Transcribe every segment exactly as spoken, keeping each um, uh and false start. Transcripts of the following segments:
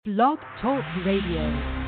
Blog Talk Radio.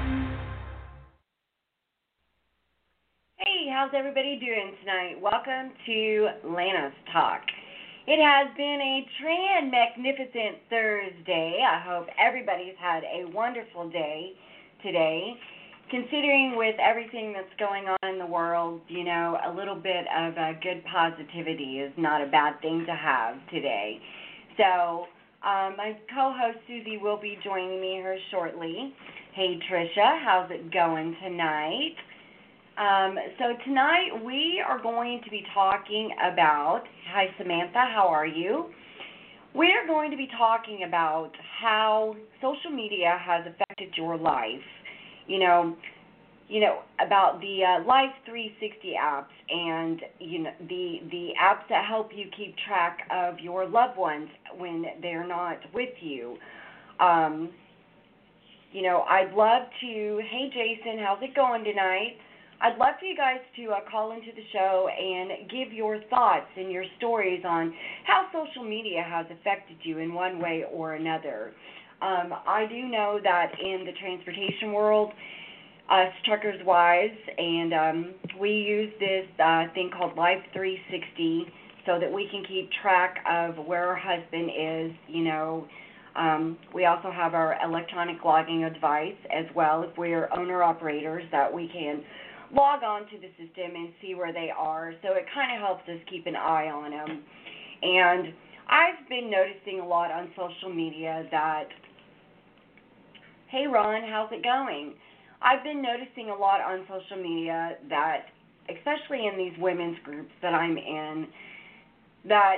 Hey, how's everybody doing tonight? Welcome to Lana's Talk. It has been a tran magnificent Thursday. I hope everybody's had a wonderful day today. Considering with everything that's going on in the world, you know, a little bit of uh, good positivity is not a bad thing to have today. So, um, my co-host Susie will be joining me here shortly. Hey, Tricia, how's it going tonight? Um, so tonight we are going to be talking about, hi Samantha, how are you? We're going to be talking about how social media has affected your life. You know, you know about the uh, Life three sixty apps and you know the the apps that help you keep track of your loved ones when they're not with you. Um, you know, I'd love to. Hey, Jason, how's it going tonight? I'd love for you guys to uh, call into the show and give your thoughts and your stories on how social media has affected you in one way or another. Um, I do know that in the transportation world, us truckers' wives, and um, we use this uh, thing called Life three sixty so that we can keep track of where our husband is. You know, um, we also have our electronic logging device as well if we're owner-operators that we can log on to the system and see where they are. So it kind of helps us keep an eye on them. And I've been noticing a lot on social media that, hey, Ron, how's it going? I've been noticing a lot on social media that, especially in these women's groups that I'm in, that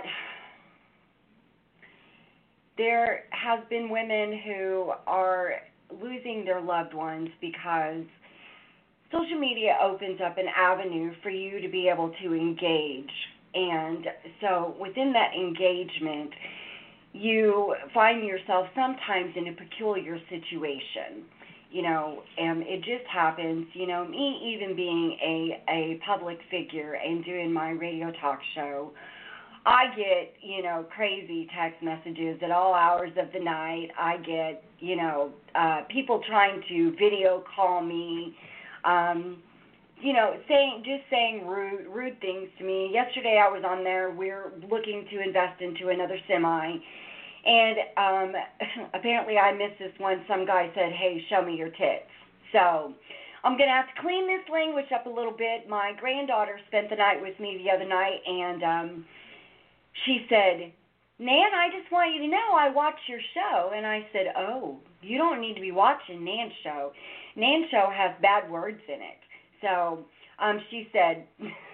there has been women who are losing their loved ones because social media opens up an avenue for you to be able to engage. And so within that engagement, you find yourself sometimes in a peculiar situation. You know, and it just happens, you know, me even being a, a public figure and doing my radio talk show, I get, you know, crazy text messages at all hours of the night. I get, you know, uh, people trying to video call me, um, you know, saying, just saying rude, rude things to me. Yesterday I was on there, we're looking to invest into another semi. And um, apparently I missed this one. Some guy said, hey, show me your tits. So I'm going to have to clean this language up a little bit. My granddaughter spent the night with me the other night, and um, she said, Nan, I just want you to know I watched your show. And I said, oh, you don't need to be watching Nan's show. Nan's show has bad words in it. So um, she said,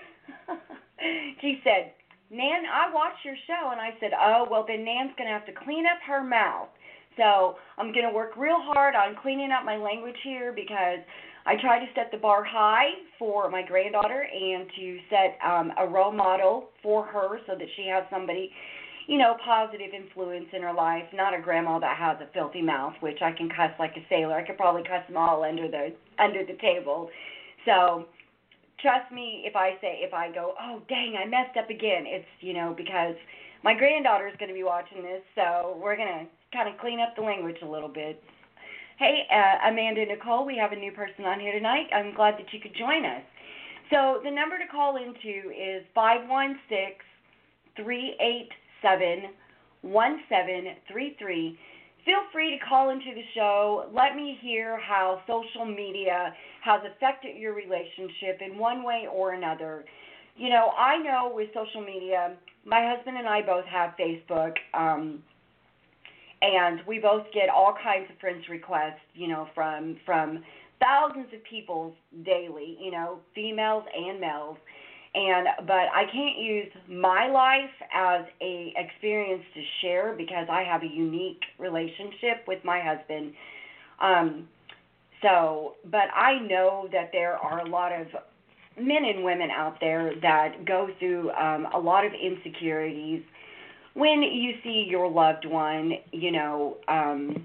she said, Nan, I watched your show, and I said, oh, well, then Nan's going to have to clean up her mouth. So I'm going to work real hard on cleaning up my language here because I try to set the bar high for my granddaughter and to set um, a role model for her so that she has somebody, you know, positive influence in her life, not a grandma that has a filthy mouth, which I can cuss like a sailor. I could probably cuss them all under the under the table. So trust me if I say, if I go, oh, dang, I messed up again, it's, you know, because my granddaughter is going to be watching this, so we're going to kind of clean up the language a little bit. Hey, uh, Amanda Nicole, we have a new person on here tonight. I'm glad that you could join us. So the number to call into is five one six, three eight seven, one seven three three. Feel free to call into the show. Let me hear how social media has affected your relationship in one way or another. You know, I know with social media, my husband and I both have Facebook, um, and we both get all kinds of friends requests, you know, from from thousands of people daily, you know, females and males. And but I can't use my life as a experience to share because I have a unique relationship with my husband. Um, so, but I know that there are a lot of men and women out there that go through um, a lot of insecurities when you see your loved one, you know, um,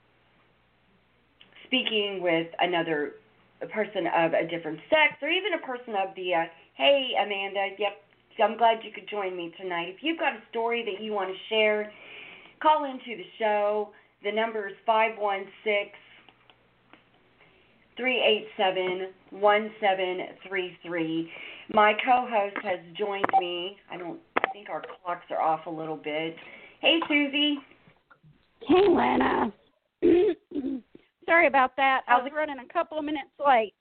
speaking with another person of a different sex or even a person of the uh, hey, Amanda, yep, I'm glad you could join me tonight. If you've got a story that you want to share, call into the show, The number is five one six, three eight seven, one seven three three. My co-host has joined me. I don't I think our clocks are off a little bit. Hey, Susie. Hey, Lana. Sorry about that. I was running a couple of minutes late.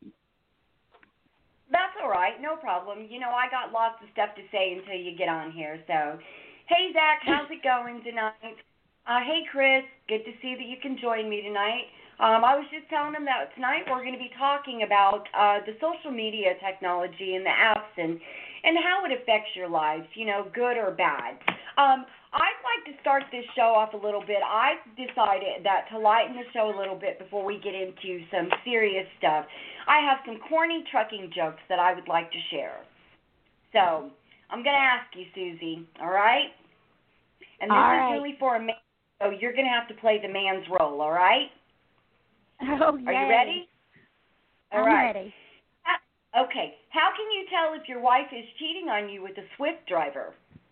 That's all right. No problem. You know, I got lots of stuff to say until you get on here. So, hey, Zach, how's it going tonight? Uh, hey, Chris, good to see that you can join me tonight. Um, I was just telling them that tonight we're going to be talking about uh, the social media technology and the apps and, and how it affects your lives, you know, good or bad. Um, I'd like to start this show off a little bit. I've decided that to lighten the show a little bit before we get into some serious stuff, I have some corny trucking jokes that I would like to share. So I'm going to ask you, Susie, all right? And this all is right. really for a man, so you're going to have to play the man's role, all right? Oh, Are you ready? All I'm right. ready. How, okay. How can you tell if your wife is cheating on you with a Swift driver?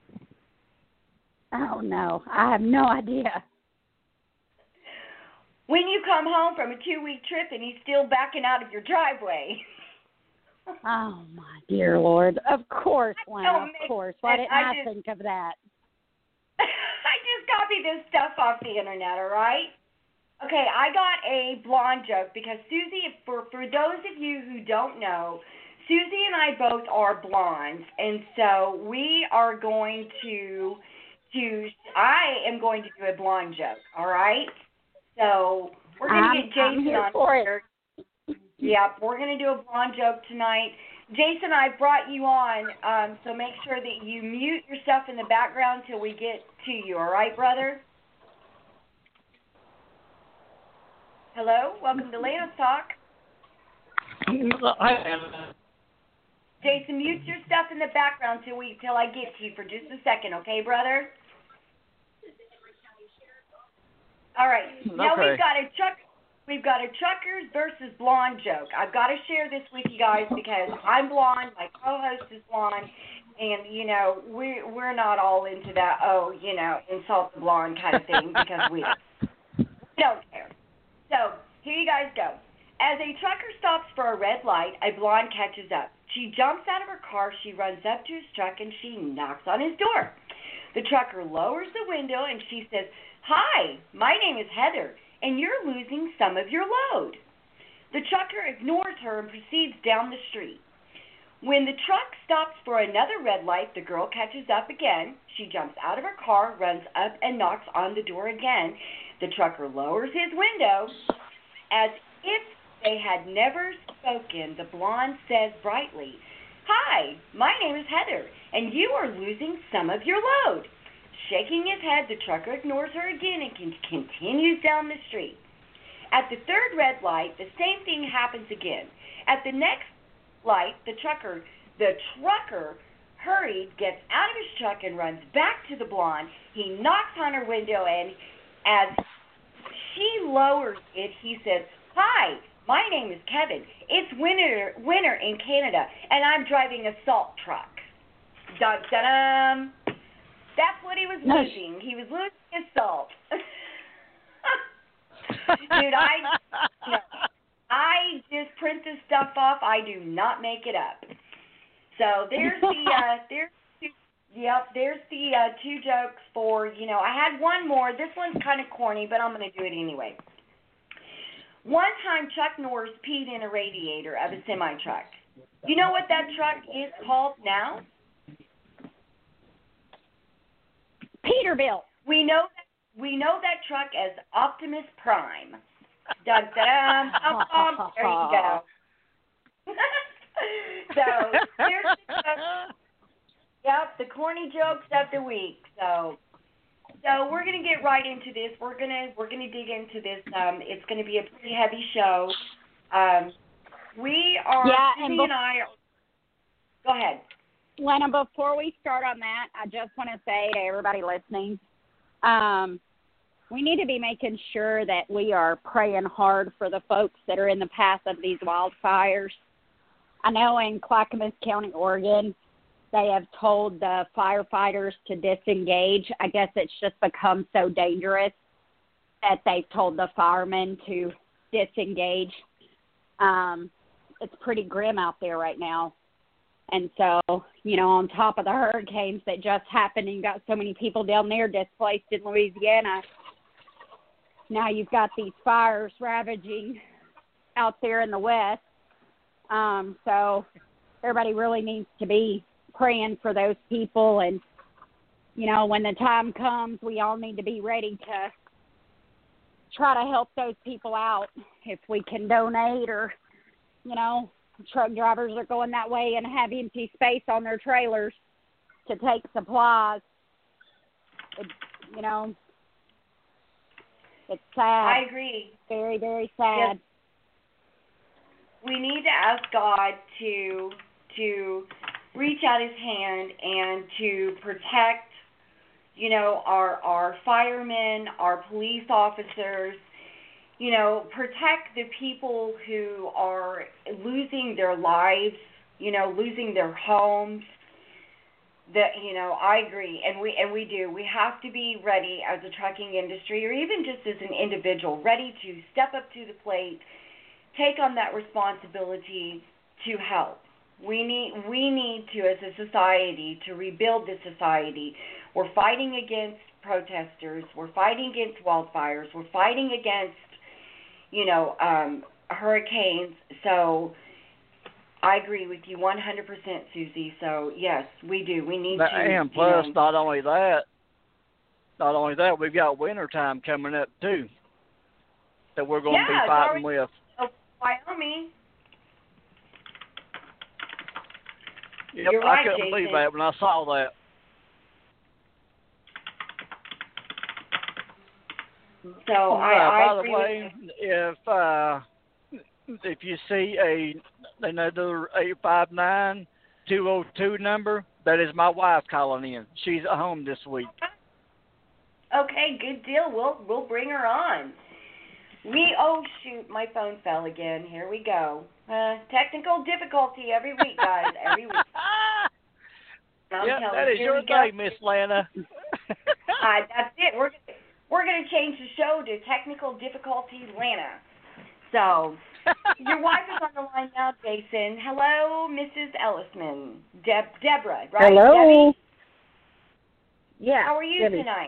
Oh, no. I have no idea. When you come home from a two-week trip and he's still backing out of your driveway. Oh, my dear Lord. Of course, Lana, of course. Why didn't I, I just, think of that? I just copied this stuff off the internet, all right? Okay, I got a blonde joke because Susie, for, for those of you who don't know, Susie and I both are blondes, and so we are going to, to I am going to do a blonde joke, all right? So we're going to get Jason I'm here on for here. It. Yep, we're going to do a blonde joke tonight. Jason, I brought you on, um, so make sure that you mute yourself in the background till we get to you, all right, brother? Hello, welcome to Lana's Talk. Jason, mute your stuff in the background till we till I get to you for just a second, okay, brother? All right. Okay. Now we've got a truck. We've got a truckers versus blonde joke. I've got to share this with you guys because I'm blonde, my co-host is blonde, and you know we we're not all into that. Oh, you know, insult the blonde kind of thing because we don't care. So, here you guys go. As a trucker stops for a red light, a blonde catches up. She jumps out of her car, she runs up to his truck, and she knocks on his door. The trucker lowers the window, and she says, "Hi, my name is Heather, and you're losing some of your load." The trucker ignores her and proceeds down the street. When the truck stops for another red light, the girl catches up again. She jumps out of her car, runs up, and knocks on the door again. The trucker lowers his window. As if they had never spoken, the blonde says brightly, "Hi, my name is Heather, and you are losing some of your load." Shaking his head, the trucker ignores her again and con- continues down the street. At the third red light, the same thing happens again. At the next light, the trucker, the trucker hurried, gets out of his truck, and runs back to the blonde. He knocks on her window, and as she lowers it, he says, "Hi, my name is Kevin. It's winter winter in Canada, and I'm driving a salt truck." Dun dun dun. That's what he was No. losing. He was losing his salt. Dude, I you know, I just print this stuff off. I do not make it up. So there's the uh, there's two, yep there's the uh, two jokes for you know I had one more. This one's kind of corny, but I'm going to do it anyway. One time, Chuck Norris peed in a radiator of a semi truck. You know what that truck is called now? Peterbilt. We know that, we know that truck as Optimus Prime. Dun, dun, dun, dun, dun. There you go. So here's the joke. Yep, the corny jokes of the week. So, so we're gonna get right into this. We're gonna we're gonna dig into this. Um, it's gonna be a pretty heavy show. Um, we are. Yeah, Susie and, and I. Are, go ahead. Lena, before we start on that, I just want to say to everybody listening, um, we need to be making sure that we are praying hard for the folks that are in the path of these wildfires. I know in Clackamas County, Oregon, they have told the firefighters to disengage. I guess it's just become so dangerous. that they've told the firemen to disengage. Um, it's pretty grim out there right now. And so, you know, on top of the hurricanes that just happened and got so many people down there displaced in Louisiana, now you've got these fires ravaging out there in the West. Um, so everybody really needs to be praying for those people. And, you know, when the time comes, we all need to be ready to try to help those people out if we can donate, or, you know, truck drivers are going that way and have empty space on their trailers to take supplies. It, you know, it's sad. I agree. Very, very sad. Yes. We need to ask God to to reach out His hand and to protect, you know, our our firemen, our police officers. You know, protect the people who are losing their lives, you know, losing their homes. That, you know, I agree, and we and we do. We have to be ready as a trucking industry, or even just as an individual, ready to step up to the plate, take on that responsibility to help. We need we need to, as a society, to rebuild the society. We're fighting against protesters. We're fighting against wildfires. We're fighting against, you know, um, hurricanes. So I agree with you one hundred percent, Susie. So, yes, we do. We need but, to. And plus, you know, not only that, not only that, we've got winter time coming up, too, that we're going to yeah, be fighting already, with. oh, Wyoming. Yep, You're I right, couldn't Jason. believe that when I saw that. So Oh, I, uh, I by the agree way, with if uh, if you see a another eight five nine two oh two number, that is my wife calling in. She's at home this week. you. Okay, good deal. We'll we'll bring her on. We oh shoot, my phone fell again. Here we go. Uh, technical difficulty every week, guys. Every week. I'm Yep, telling that you, is here your we go. day, Miss Lana. uh, that's it. We're we're gonna change the show to technical difficulty Lana. So your wife is on the line now, Jason. Hello, Missus Ellisman. Deb Deborah, right? Hello. Debbie? Yeah. How are you Debbie. tonight?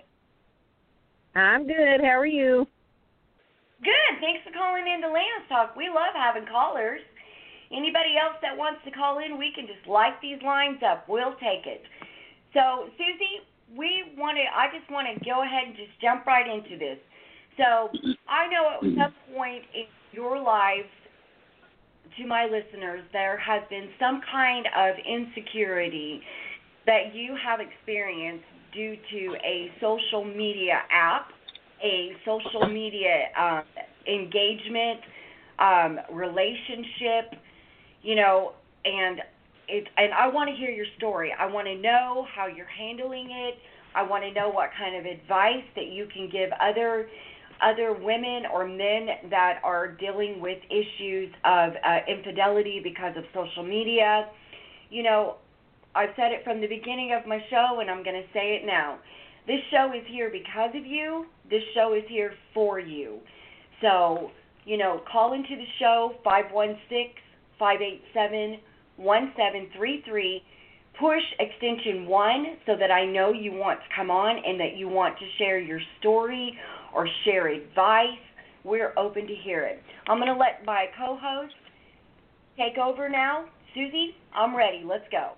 I'm good. How are you? Good. Thanks for calling in to Lana's Talk. We love having callers. Anybody else that wants to call in, we can just light these lines up. We'll take it. So, Susie, we want to. I just want to go ahead and just jump right into this. So, I know at some point in your lives, to my listeners, there has been some kind of insecurity that you have experienced due to a social media app, a social media um, engagement, um, relationship, you know, and it, and I want to hear your story. I want to know how you're handling it. I want to know what kind of advice that you can give other other women or men that are dealing with issues of uh, infidelity because of social media. You know, I've said it from the beginning of my show, and I'm going to say it now. This show is here because of you. This show is here for you. So, you know, call into the show, five one six, five eight seven, one seven three three. Push extension one so that I know you want to come on and that you want to share your story or share advice. We're open to hear it. I'm going to let my co-host take over now. Susie, I'm ready. Let's go.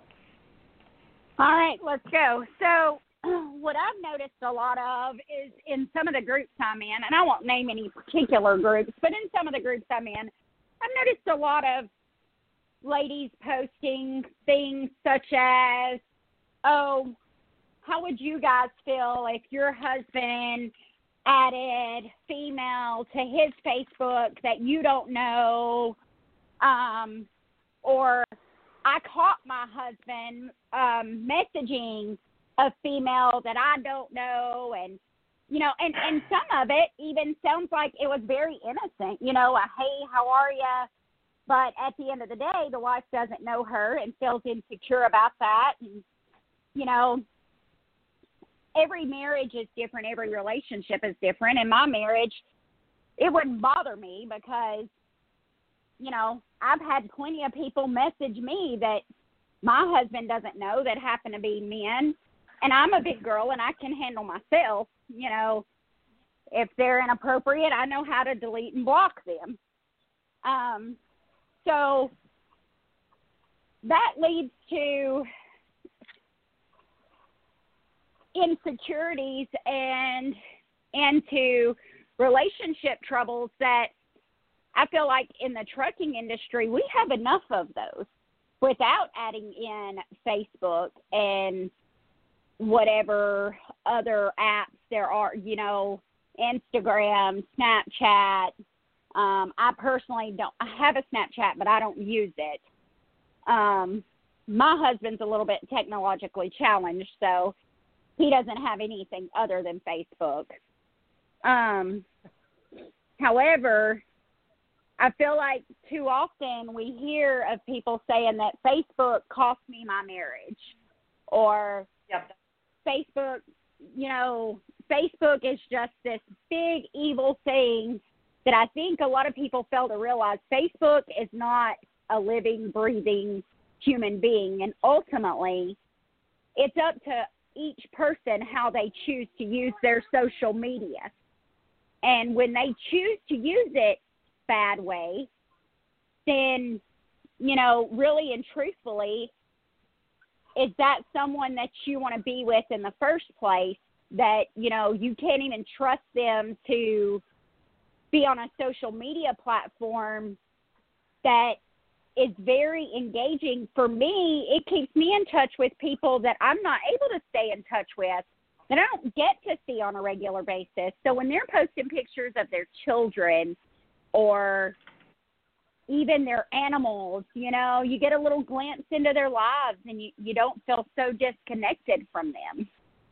All right, let's go. So what I've noticed a lot of is in some of the groups I'm in, and I won't name any particular groups, but in some of the groups I'm in, I've noticed a lot of ladies posting things such as, oh, how would you guys feel if your husband added female to his Facebook that you don't know, um, or I caught my husband um, messaging a female that I don't know, and, you know, and, and some of it even sounds like it was very innocent, you know, a, hey, how are you? But at the end of the day, the wife doesn't know her and feels insecure about that. And, you know, every marriage is different. Every relationship is different. And my marriage, it wouldn't bother me because, you know, I've had plenty of people message me that my husband doesn't know that happen to be men. And I'm a big girl and I can handle myself. You know, if they're inappropriate, I know how to delete and block them. Um, so that leads to insecurities and into relationship troubles that I feel like in the trucking industry, we have enough of those without adding in Facebook and whatever other apps there are, you know, Instagram, Snapchat. Um, I personally don't, I have a Snapchat, but I don't use it. Um, my husband's a little bit technologically challenged, so he doesn't have anything other than Facebook. Um, however, I feel like too often we hear of people saying that Facebook cost me my marriage, or Yep. Facebook, you know, Facebook is just this big evil thing that I think a lot of people fail to realize. Facebook is not a living, breathing human being, and ultimately it's up to each person how they choose to use their social media. And when they choose to use it bad way, then, you know, really and truthfully, is that someone that you want to be with in the first place, that, you know, you can't even trust them to be on a social media platform that is very engaging? For me, it keeps me in touch with people that I'm not able to stay in touch with, that I don't get to see on a regular basis. So when they're posting pictures of their children or even their animals, you know, you get a little glimpse into their lives and you, you don't feel so disconnected from them.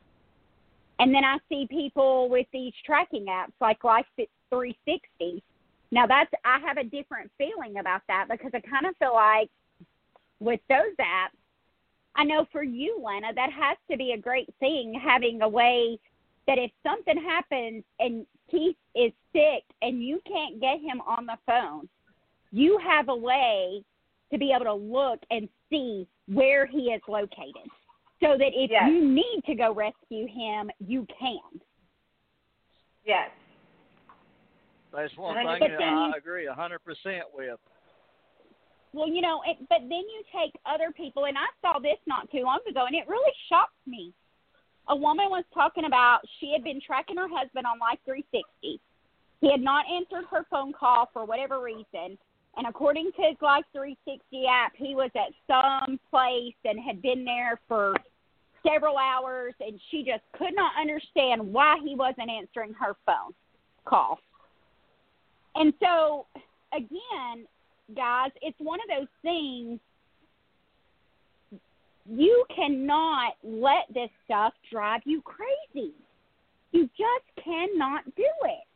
And then I see people with these tracking apps like Life three sixty. Now that's, I have a different feeling about that, because I kind of feel like with those apps, I know for you, Lena, that has to be a great thing, having a way that if something happens and Keith is sick and you can't get him on the phone, you have a way to be able to look and see where he is located, so that if Yes. you need to go rescue him, you can. Yes. That's one one hundred thing that percent. I agree one hundred percent with. Well, you know, it, but then you take other people, and I saw this not too long ago, and it really shocked me. A woman was talking about she had been tracking her husband on Life three sixty. He had not answered her phone call for whatever reason, and according to his Life three sixty app, he was at some place and had been there for several hours, and she just could not understand why he wasn't answering her phone call. And so, again, guys, it's one of those things, you cannot let this stuff drive you crazy. You just cannot do it.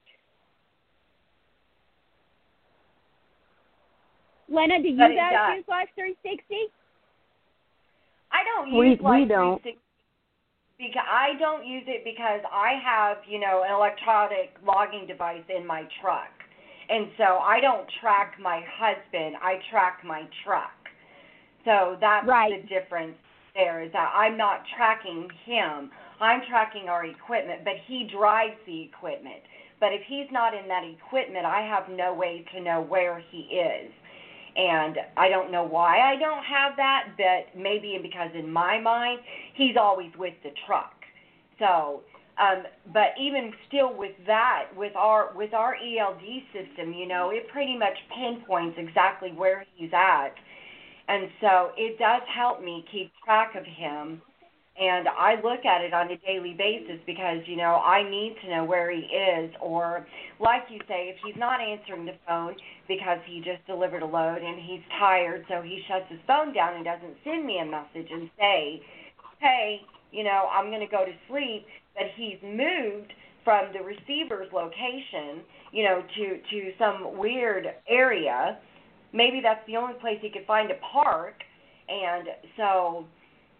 Lena, do you But it guys does. use Life three sixty? I don't We- use we Life don't. three sixty because I don't use it because I have, you know, an electronic logging device in my truck. And so I don't track my husband, I track my truck. So that's Right. the difference there, is that I'm not tracking him. I'm tracking our equipment, but he drives the equipment. But if he's not in that equipment, I have no way to know where he is. And I don't know why I don't have that, but maybe because in my mind, he's always with the truck. So, um, but even still with that, with our with our E L D system, you know, it pretty much pinpoints exactly where he's at. And so it does help me keep track of him. And I look at it on a daily basis because, you know, I need to know where he is. Or, like you say, if he's not answering the phone because he just delivered a load and he's tired, so he shuts his phone down and doesn't send me a message and say, hey, you know, I'm going to go to sleep, but he's moved from the receiver's location, you know, to, to some weird area. Maybe that's the only place he could find a park. And so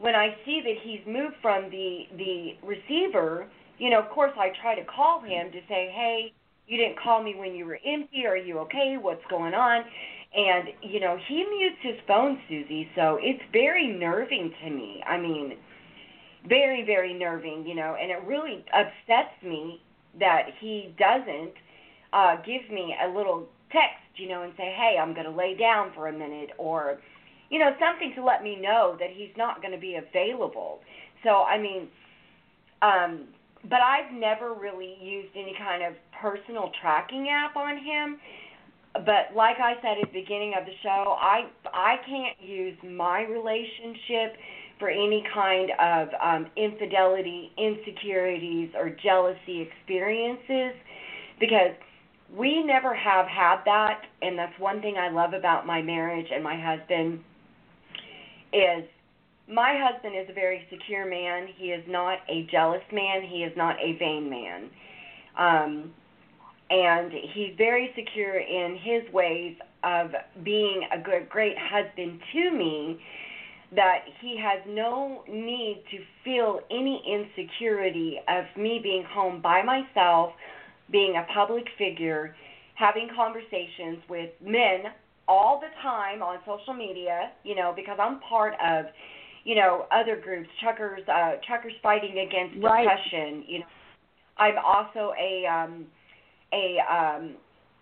when I see that he's moved from the the receiver, you know, of course I try to call him to say, hey, you didn't call me when you were empty. Are you okay? What's going on? And, you know, he mutes his phone, Susie, so it's very nerving to me. I mean, very, very nerving, you know, and it really upsets me that he doesn't uh, give me a little text, you know, and say, hey, I'm going to lay down for a minute, or, you know, something to let me know that he's not going to be available. So, I mean, um, but I've never really used any kind of personal tracking app on him. But like I said at the beginning of the show, I I can't use my relationship for any kind of um, infidelity, insecurities, or jealousy experiences, because we never have had that, and that's one thing I love about my marriage and my husband, is my husband is a very secure man. He is not a jealous man. He is not a vain man. Um, and he's very secure in his ways of being a good, great husband to me, that he has no need to feel any insecurity of me being home by myself, being a public figure, having conversations with men all the time on social media, you know, because I'm part of, you know, other groups, truckers, uh, truckers fighting against Right. depression. You know, I'm also a um, a um,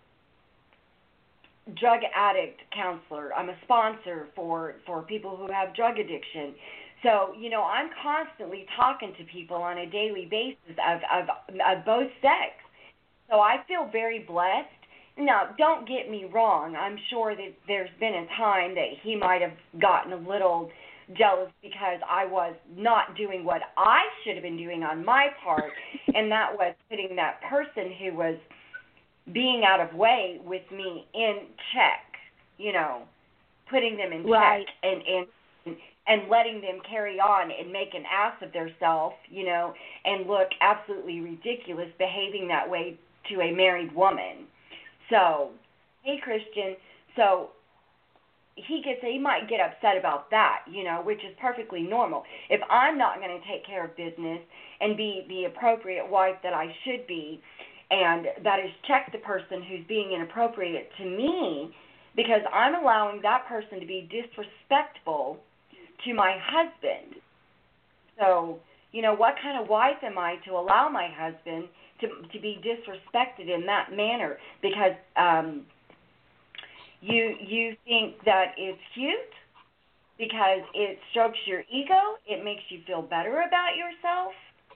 drug addict counselor. I'm a sponsor for, for people who have drug addiction. So, you know, I'm constantly talking to people on a daily basis of, of, of both sex. So I feel very blessed. Now, don't get me wrong. I'm sure that there's been a time that he might have gotten a little jealous because I was not doing what I should have been doing on my part, and that was putting that person who was being out of way with me in check, you know, putting them in Right. check and, and and letting them carry on and make an ass of themselves, you know, and look absolutely ridiculous behaving that way to a married woman. So, hey, Christian, so he gets, he might get upset about that, you know, which is perfectly normal. If I'm not going to take care of business and be the appropriate wife that I should be, and that is check the person who's being inappropriate to me, because I'm allowing that person to be disrespectful to my husband. So, you know, what kind of wife am I to allow my husband to to be disrespected in that manner? Because um, you you think that it's cute, because it strokes your ego, it makes you feel better about yourself.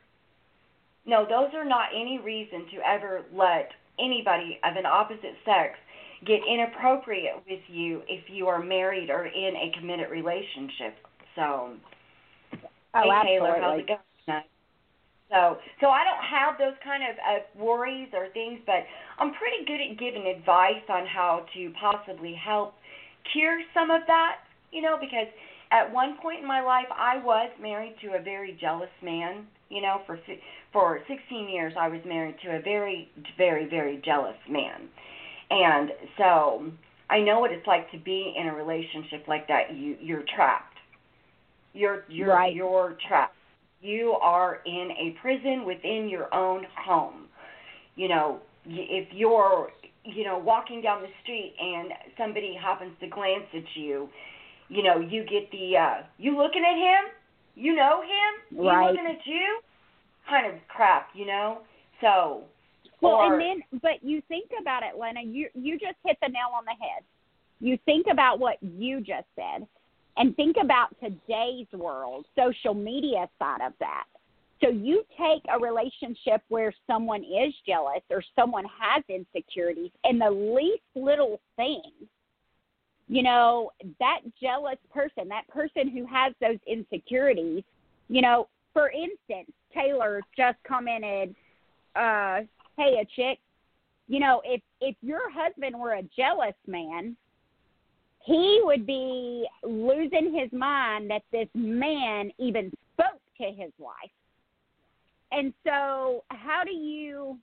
No, those are not any reason to ever let anybody of an opposite sex get inappropriate with you if you are married or in a committed relationship. So, Oh, hey, Taylor, how's absolutely. it going tonight? So, so I don't have those kind of uh, worries or things, but I'm pretty good at giving advice on how to possibly help cure some of that, you know, because at one point in my life I was married to a very jealous man. You know, for for sixteen years I was married to a very, very, very jealous man. And so I know what it's like to be in a relationship like that. You, you're trapped. You're, you're, Right. you're trapped. You are in a prison within your own home. You know, if you're, you know, walking down the street and somebody happens to glance at you, you know, you get the, uh, you looking at him? You know him? Right. He looking at you? Kind of crap, you know? So, Well, or, and then, but you think about it, Lena, you, you just hit the nail on the head. You think about what you just said, and think about today's world, social media side of that. So you take a relationship where someone is jealous or someone has insecurities, and the least little thing, you know, that jealous person, that person who has those insecurities, you know, for instance, Taylor just commented, uh, hey, a chick, you know, if, if your husband were a jealous man, he would be losing his mind that this man even spoke to his wife. And so how do you,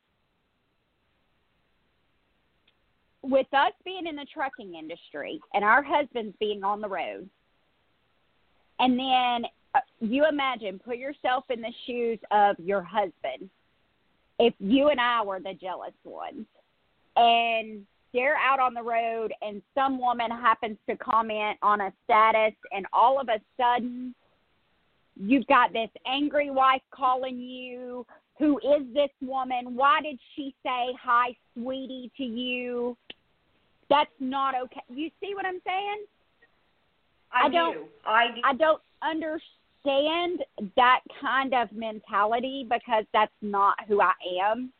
with us being in the trucking industry and our husbands being on the road, and then uh, you imagine, put yourself in the shoes of your husband. If you and I were the jealous ones, and they're out on the road and some woman happens to comment on a status, and all of a sudden you've got this angry wife calling you, who is this woman? Why did she say hi, sweetie, to you? That's not okay. You see what I'm saying? I, I don't, do. I do. I don't understand that kind of mentality because that's not who I am.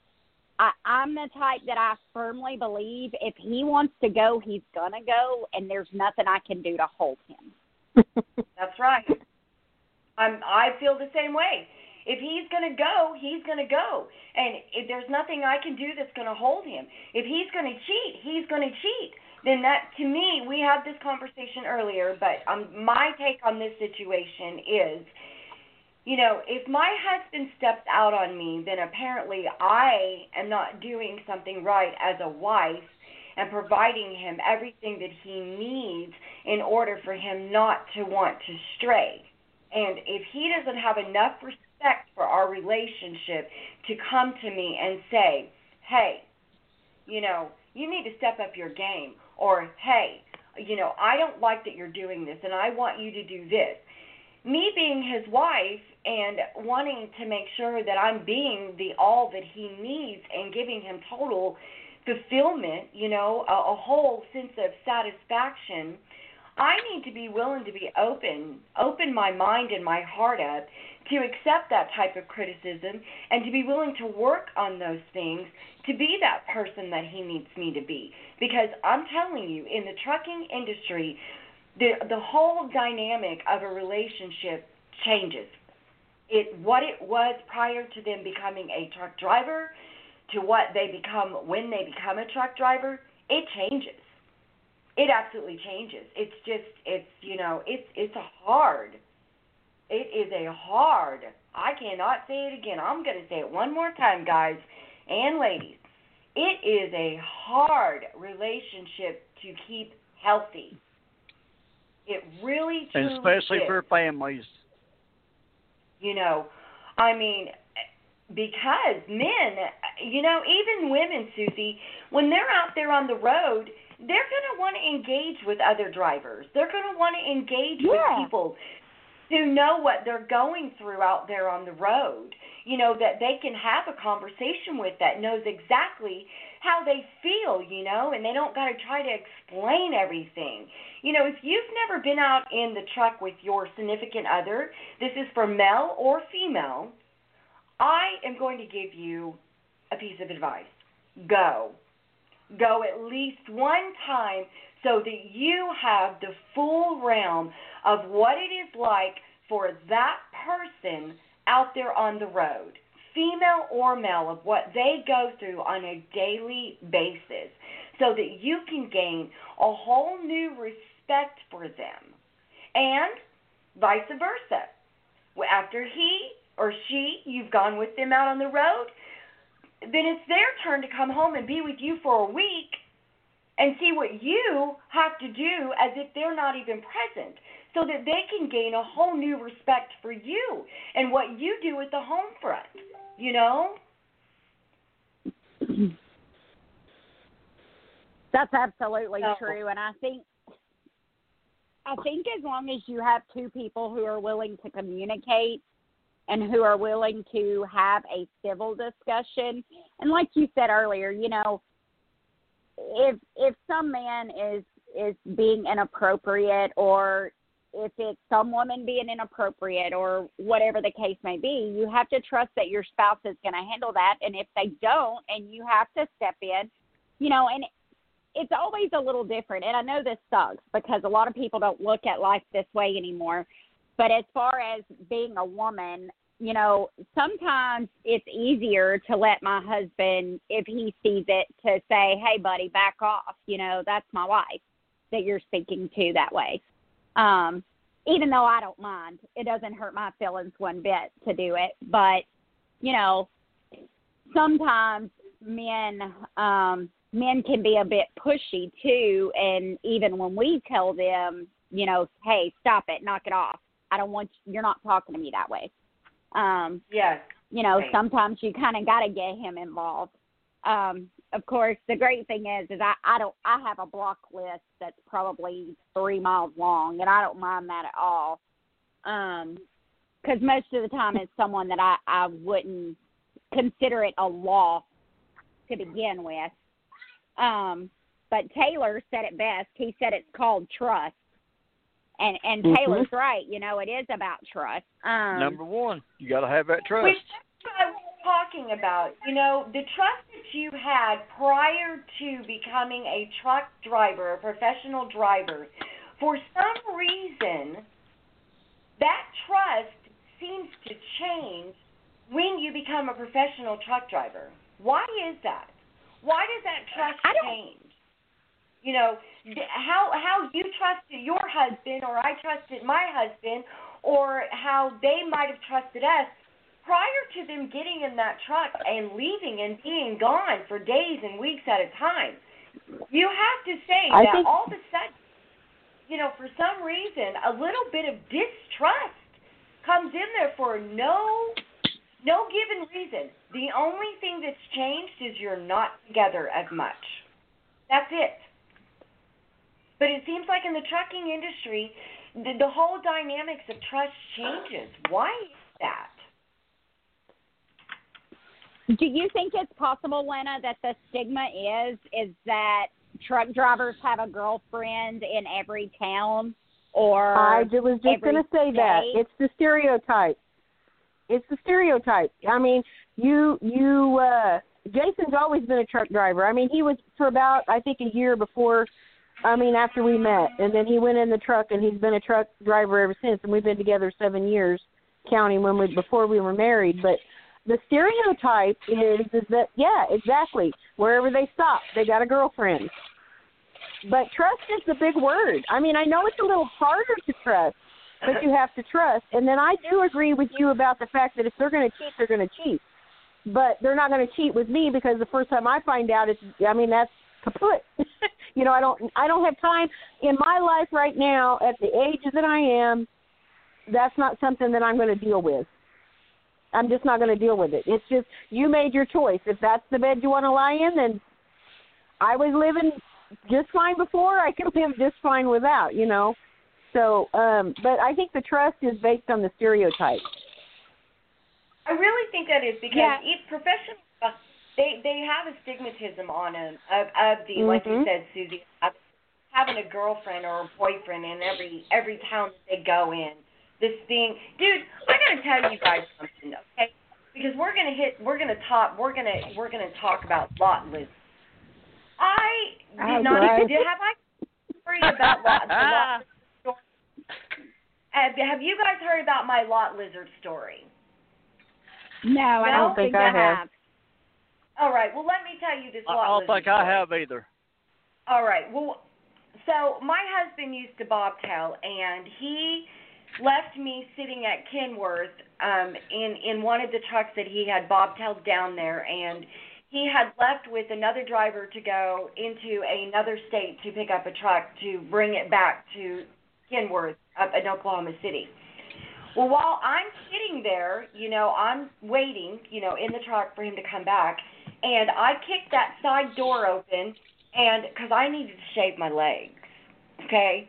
I, I'm the type that I firmly believe if he wants to go, he's going to go, and there's nothing I can do to hold him. That's right. I'm, I feel the same way. If he's going to go, he's going to go. And if there's nothing I can do that's going to hold him. If he's going to cheat, he's going to cheat. Then that, to me, we had this conversation earlier, but um, my take on this situation is, you know, if my husband steps out on me, then apparently I am not doing something right as a wife and providing him everything that he needs in order for him not to want to stray. And if he doesn't have enough respect for our relationship to come to me and say, hey, you know, you need to step up your game, or, hey, you know, I don't like that you're doing this, and I want you to do this. Me being his wife and wanting to make sure that I'm being the all that he needs and giving him total fulfillment, you know, a, a whole sense of satisfaction, I need to be willing to be open, open my mind and my heart up to accept that type of criticism and to be willing to work on those things to be that person that he needs me to be. Because I'm telling you, in the trucking industry, the the whole dynamic of a relationship changes. It what it was prior to them becoming a truck driver to what they become when they become a truck driver, it changes. It absolutely changes. It's just, it's, you know, it's it's a hard. It is a hard. I cannot say it again. I'm going to say it one more time, guys and ladies. It is a hard relationship to keep healthy. It really, truly and especially is. for families. You know, I mean, because men, you know, even women, Susie, when they're out there on the road, they're going to want to engage with other drivers. They're going to want to engage Yeah. with people who know what they're going through out there on the road. You know, that they can have a conversation with that knows exactly how they feel, you know, and they don't got to try to explain everything. You know, if you've never been out in the truck with your significant other, this is for male or female, I am going to give you a piece of advice. Go. Go at least one time so that you have the full realm of what it is like for that person out there on the road, female or male, of what they go through on a daily basis so that you can gain a whole new respect for them, and vice versa. After he or she, you've gone with them out on the road, then it's their turn to come home and be with you for a week and see what you have to do as if they're not even present, so that they can gain a whole new respect for you and what you do at the home front, you know? That's absolutely Oh. true, and I think I think as long as you have two people who are willing to communicate and who are willing to have a civil discussion, and like you said earlier, you know, if if some man is is being inappropriate, or if it's some woman being inappropriate, or whatever the case may be, you have to trust that your spouse is going to handle that. And if they don't, and you have to step in, you know, and it's always a little different. And I know this sucks because a lot of people don't look at life this way anymore. But as far as being a woman, you know, sometimes it's easier to let my husband, if he sees it, to say, hey, buddy, back off. You know, that's my wife that you're speaking to that way. Um, even though I don't mind, it doesn't hurt my feelings one bit to do it. But, you know, sometimes men, um, men can be a bit pushy too. And even when we tell them, you know, hey, stop it, knock it off, I don't want you, you're not talking to me that way. Um, Yes. you know, Right. sometimes you kind of got to get him involved. Um, of course, the great thing is, is I, I don't, I have a block list that's probably three miles long, and I don't mind that at all. Um, because most of the time it's someone that I, I wouldn't consider it a loss to begin with. Um, but Taylor said it best. He said it's called trust. And and Mhm. Taylor's right. You know, it is about trust. Um, Number one, you got to have that trust. Which I was talking about, you know, the trust that you had prior to becoming a truck driver, a professional driver, for some reason, that trust seems to change when you become a professional truck driver. Why is that? Why does that trust I don't- change? You know, how how you trusted your husband, or I trusted my husband, or how they might have trusted us prior to them getting in that truck and leaving and being gone for days and weeks at a time. You have to say I that think- all of a sudden, you know, for some reason, a little bit of distrust comes in there for no no given reason. The only thing that's changed is you're not together as much. That's it. But it seems like in the trucking industry, the, the whole dynamics of trust changes. Why is that? Do you think it's possible, Lena, that the stigma is is that truck drivers have a girlfriend in every town, or I ju- was just every going to say that. state? It's the stereotype. It's the stereotype. I mean, you, you, uh, Jason's always been a truck driver. I mean, he was for about, I think, a year before, I mean, after we met. And then he went in the truck, and he's been a truck driver ever since. And we've been together seven years, counting when we, before we were married. But the stereotype is, is that, yeah, exactly. Wherever they stop, they got a girlfriend. But trust is the big word. I mean, I know it's a little harder to trust, but you have to trust. And then I do agree with you about the fact that if they're going to cheat, they're going to cheat. But they're not going to cheat with me, because the first time I find out, it's, I mean, that's kaput. you know, I don't, I don't have time in my life right now at the age that I am. That's not something that I'm going to deal with. I'm just not going to deal with it. It's just, you made your choice. If that's the bed you want to lie in, then I was living just fine before. I can live just fine without, you know. So, um, but I think the trust is based on the stereotype. I really think that is because Yeah. each professional, uh, they they have a stigmatism on them of, of the, like you Mhm. said, Susie, of having a girlfriend or a boyfriend in every every town that they go in. This thing, dude, I gotta tell you guys something, okay? Because we're gonna hit, we're gonna talk, we're gonna we're gonna talk about lot lizards. I did Oh, not. right. Did, have I heard about lot, the lot lizard story? Have, have you guys heard about my lot lizard story? No, I No? don't think I have. All right. Well, let me tell you this I lot don't lizard think I story. have either. All right. Well, so my husband used to bobtail, and he left me sitting at Kenworth um, in in one of the trucks that he had bobtailed down there, and he had left with another driver to go into another state to pick up a truck to bring it back to Kenworth up in Oklahoma City. Well, while I'm sitting there, you know, I'm waiting, you know, in the truck for him to come back, and I kicked that side door open, and because I needed to shave my legs, okay?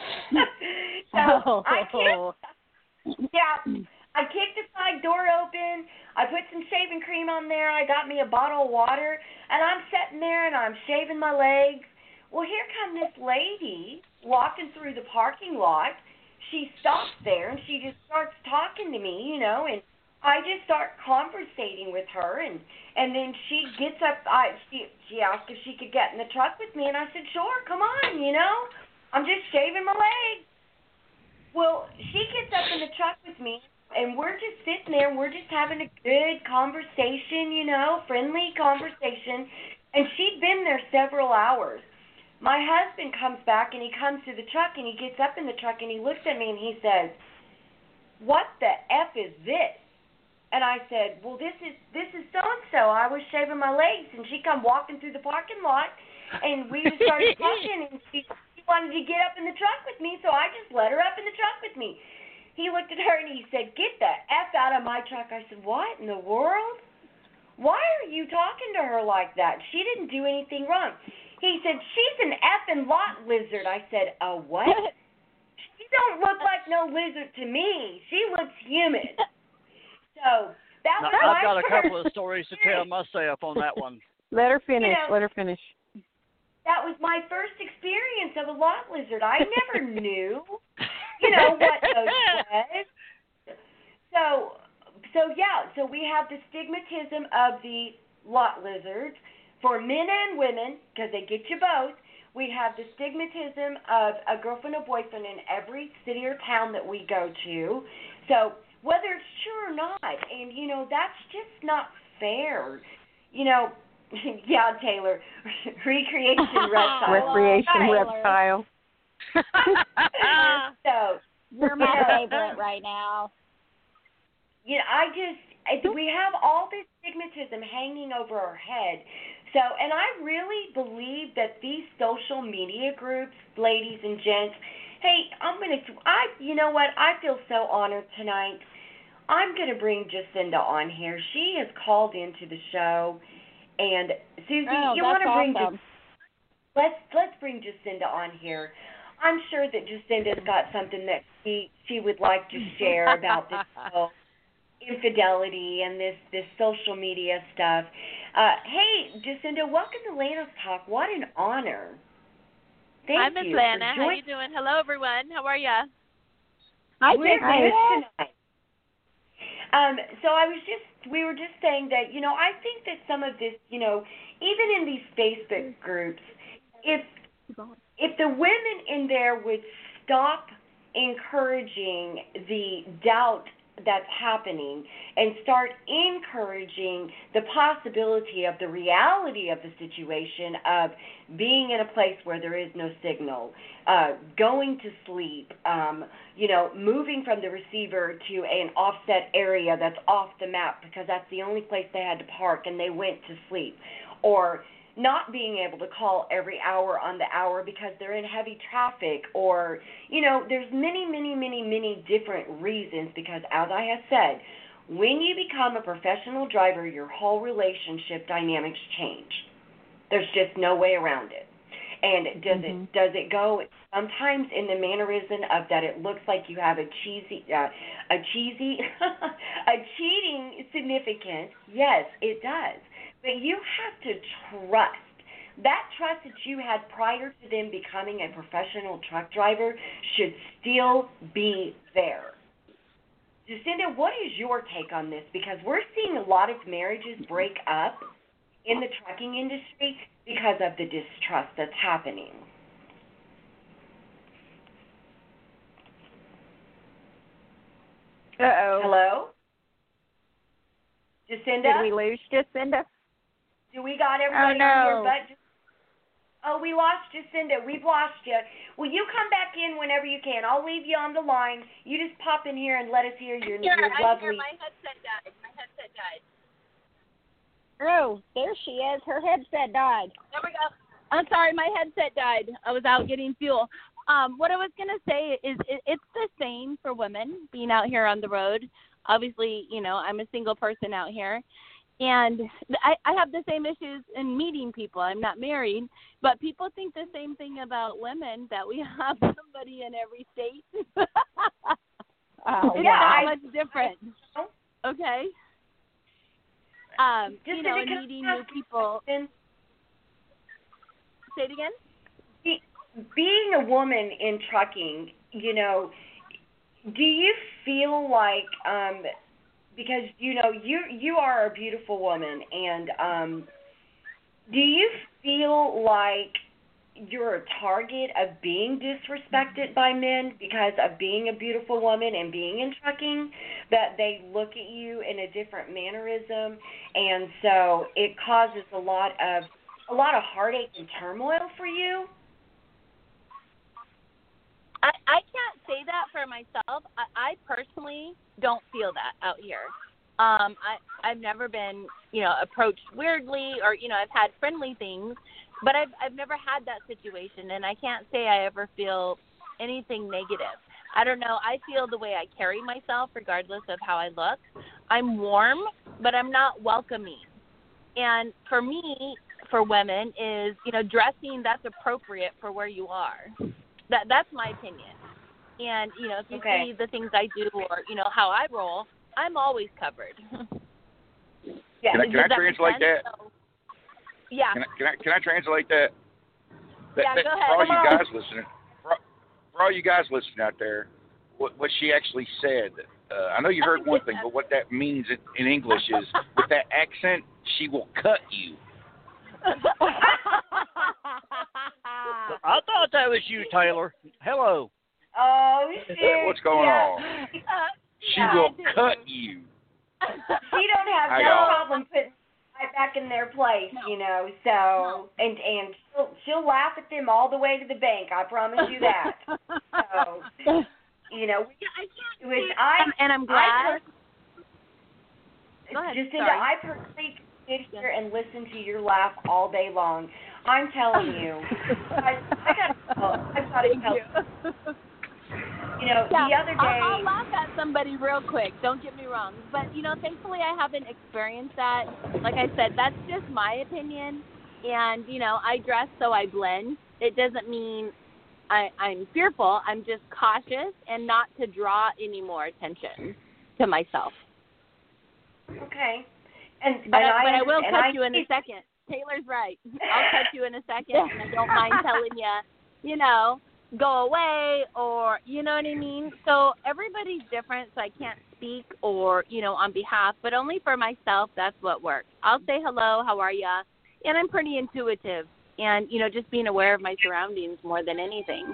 so Oh. I kicked, yeah, I kicked the side door open. I put some shaving cream on there. I got me a bottle of water, and I'm sitting there and I'm shaving my legs. Well, here come this lady walking through the parking lot. She stops there and she just starts talking to me, you know, and I just start conversating with her, and and then she gets up. I she she asked if she could get in the truck with me, and I said, sure, come on, you know, I'm just shaving my legs. Well, she gets up in the truck with me, and we're just sitting there, and we're just having a good conversation, you know, friendly conversation, and she'd been there several hours. My husband comes back, and he comes to the truck, and he gets up in the truck, and he looks at me, and he says, what the F is this? And I said, well, this is this is so-and-so. I was shaving my legs, and she come walking through the parking lot, and we just started talking, and she, she wanted to get up in the truck with me, so I just let her up in the truck with me. he looked at her and he said, "Get the F out of my truck." I said, "What in the world? Why are you talking to her like that? She didn't do anything wrong." He said, "She's an effing lot lizard." I said, "A what?" "She don't look like no lizard to me. She looks human." So that was I've my got a first couple of stories to tell myself on that one. Let her finish. You know, Let her finish. That was my first experience of a lot lizard. I never knew, you know, what those was. So, so yeah, so we have the stigmatism of the lot lizards for men and women, because they get you both. We have the stigmatism of a girlfriend or boyfriend in every city or town that we go to. So whether it's true or not, and, you know, that's just not fair. You know, yeah, Taylor, recreation reptile. Recreation Tyler. reptile. So, You're my you know, favorite right now. You know, I just, I- we have all this stigmatism hanging over our head. So, and I really believe that these social media groups, ladies and gents, hey, I'm going to, I, you know what, I feel so honored tonight. I'm going to bring Jacinda on here. She has called into the show. And Susie, Oh, you want to bring awesome. let's let's bring Jacinda on here. I'm sure that Jacinda's got something that she she would like to share about this whole infidelity and this this social media stuff. Uh, hey, Jacinda, welcome to Lana's Talk. What an honor. Thank Hi, Miss you. Lana. for How join- you doing? Hello, everyone. How are ya? Hi, We're Jacinda. good tonight. Um, so I was just, we were just saying that, you know, I think that some of this, you know, even in these Facebook groups, if if the women in there would stop encouraging the doubt that's happening and start encouraging the possibility of the reality of the situation of being in a place where there is no signal, uh, going to sleep, um, you know, moving from the receiver to an offset area that's off the map because that's the only place they had to park and they went to sleep, or not being able to call every hour on the hour because they're in heavy traffic, or, you know, there's many, many, many, many different reasons because, as I have said, when you become a professional driver, your whole relationship dynamics change. There's just no way around it. And does Mm-hmm. it does it go sometimes in the mannerism of that it looks like you have a cheesy, uh, a cheesy, a cheating significance? Yes, it does. But you have to trust. That trust that you had prior to them becoming a professional truck driver should still be there. Jacinda, what is your take on this? Because we're seeing a lot of marriages break up in the trucking industry because of the distrust that's happening. Uh-oh. Hello? Jacinda? Did we lose Jacinda? Do we got everybody Oh, no. on here but Oh, we lost Jacinda. We've lost you. Will you come back in whenever you can? I'll leave you on the line. You just pop in here and let us hear your, Here, your I'm lovely... here. My headset died. My headset died. Oh, there she is. Her headset died. There we go. I'm sorry, my headset died. I was out getting fuel. Um, what I was going to say is it, it's the same for women being out here on the road. Obviously, you know, I'm a single person out here. And I, I have the same issues in meeting people. I'm not married. But people think the same thing about women, that we have somebody in every state. Oh, It's yeah, not I- much different. Okay? Um, you know, and meeting new people. And Say it again? be, being a woman in trucking, you know, do you feel like, um, because, you know, you you are a beautiful woman, and um, do you feel like you're a target of being disrespected by men because of being a beautiful woman and being in trucking, that they look at you in a different mannerism, and so it causes a lot of a lot of heartache and turmoil for you? I, I can't say that for myself. I, I personally don't feel that out here. Um, I, I've never been, you know, approached weirdly, or, you know, I've had friendly things, but I've, I've never had that situation, and I can't say I ever feel anything negative. I don't know. I feel the way I carry myself, regardless of how I look. I'm warm, but I'm not welcoming. And for me, for women, is, you know, dressing that's appropriate for where you are. That That's my opinion. And, you know, if you okay. see the things I do or, you know, how I roll, I'm always covered. Yeah. Can I, can I that translate that? So, yeah. Can I, can I can I translate that? that Yeah, that go ahead. For all Come you on. guys listening, for, for all you guys listening out there, what what she actually said. Uh, I know you heard one thing, but what that means in, in English is, with that accent, she will cut you. I thought that was you, Taylor. Hello. Oh, shoot. What's going yeah. on? She Yeah, will I do. cut you. She don't have Hi, no y'all. problem putting right back in their place, No. you know. So, No. and and she'll she'll laugh at them all the way to the bank. I promise you that. So, you know, Yeah, I can't which see- I and, and I'm I glad. per- Go ahead, Jacinda, sorry. I personally sit here and listen to your laugh all day long. I'm telling you, I, I gotta tell, I've got to Thank tell. you. You know, Yeah, the other day. I'll, I'll laugh at somebody real quick. Don't get me wrong, but you know, thankfully I haven't experienced that. Like I said, that's just my opinion. And you know, I dress so I blend. It doesn't mean I, I'm fearful. I'm just cautious and not to draw any more attention to myself. Okay. And But and I, but I will and cut I, you in a second. Taylor's right. I'll cut you in a second, and I don't mind telling you, you know, go away or, you know what I mean? So everybody's different, so I can't speak or, you know, on behalf, but only for myself, that's what works. I'll say hello, how are ya? And I'm pretty intuitive and, you know, just being aware of my surroundings more than anything.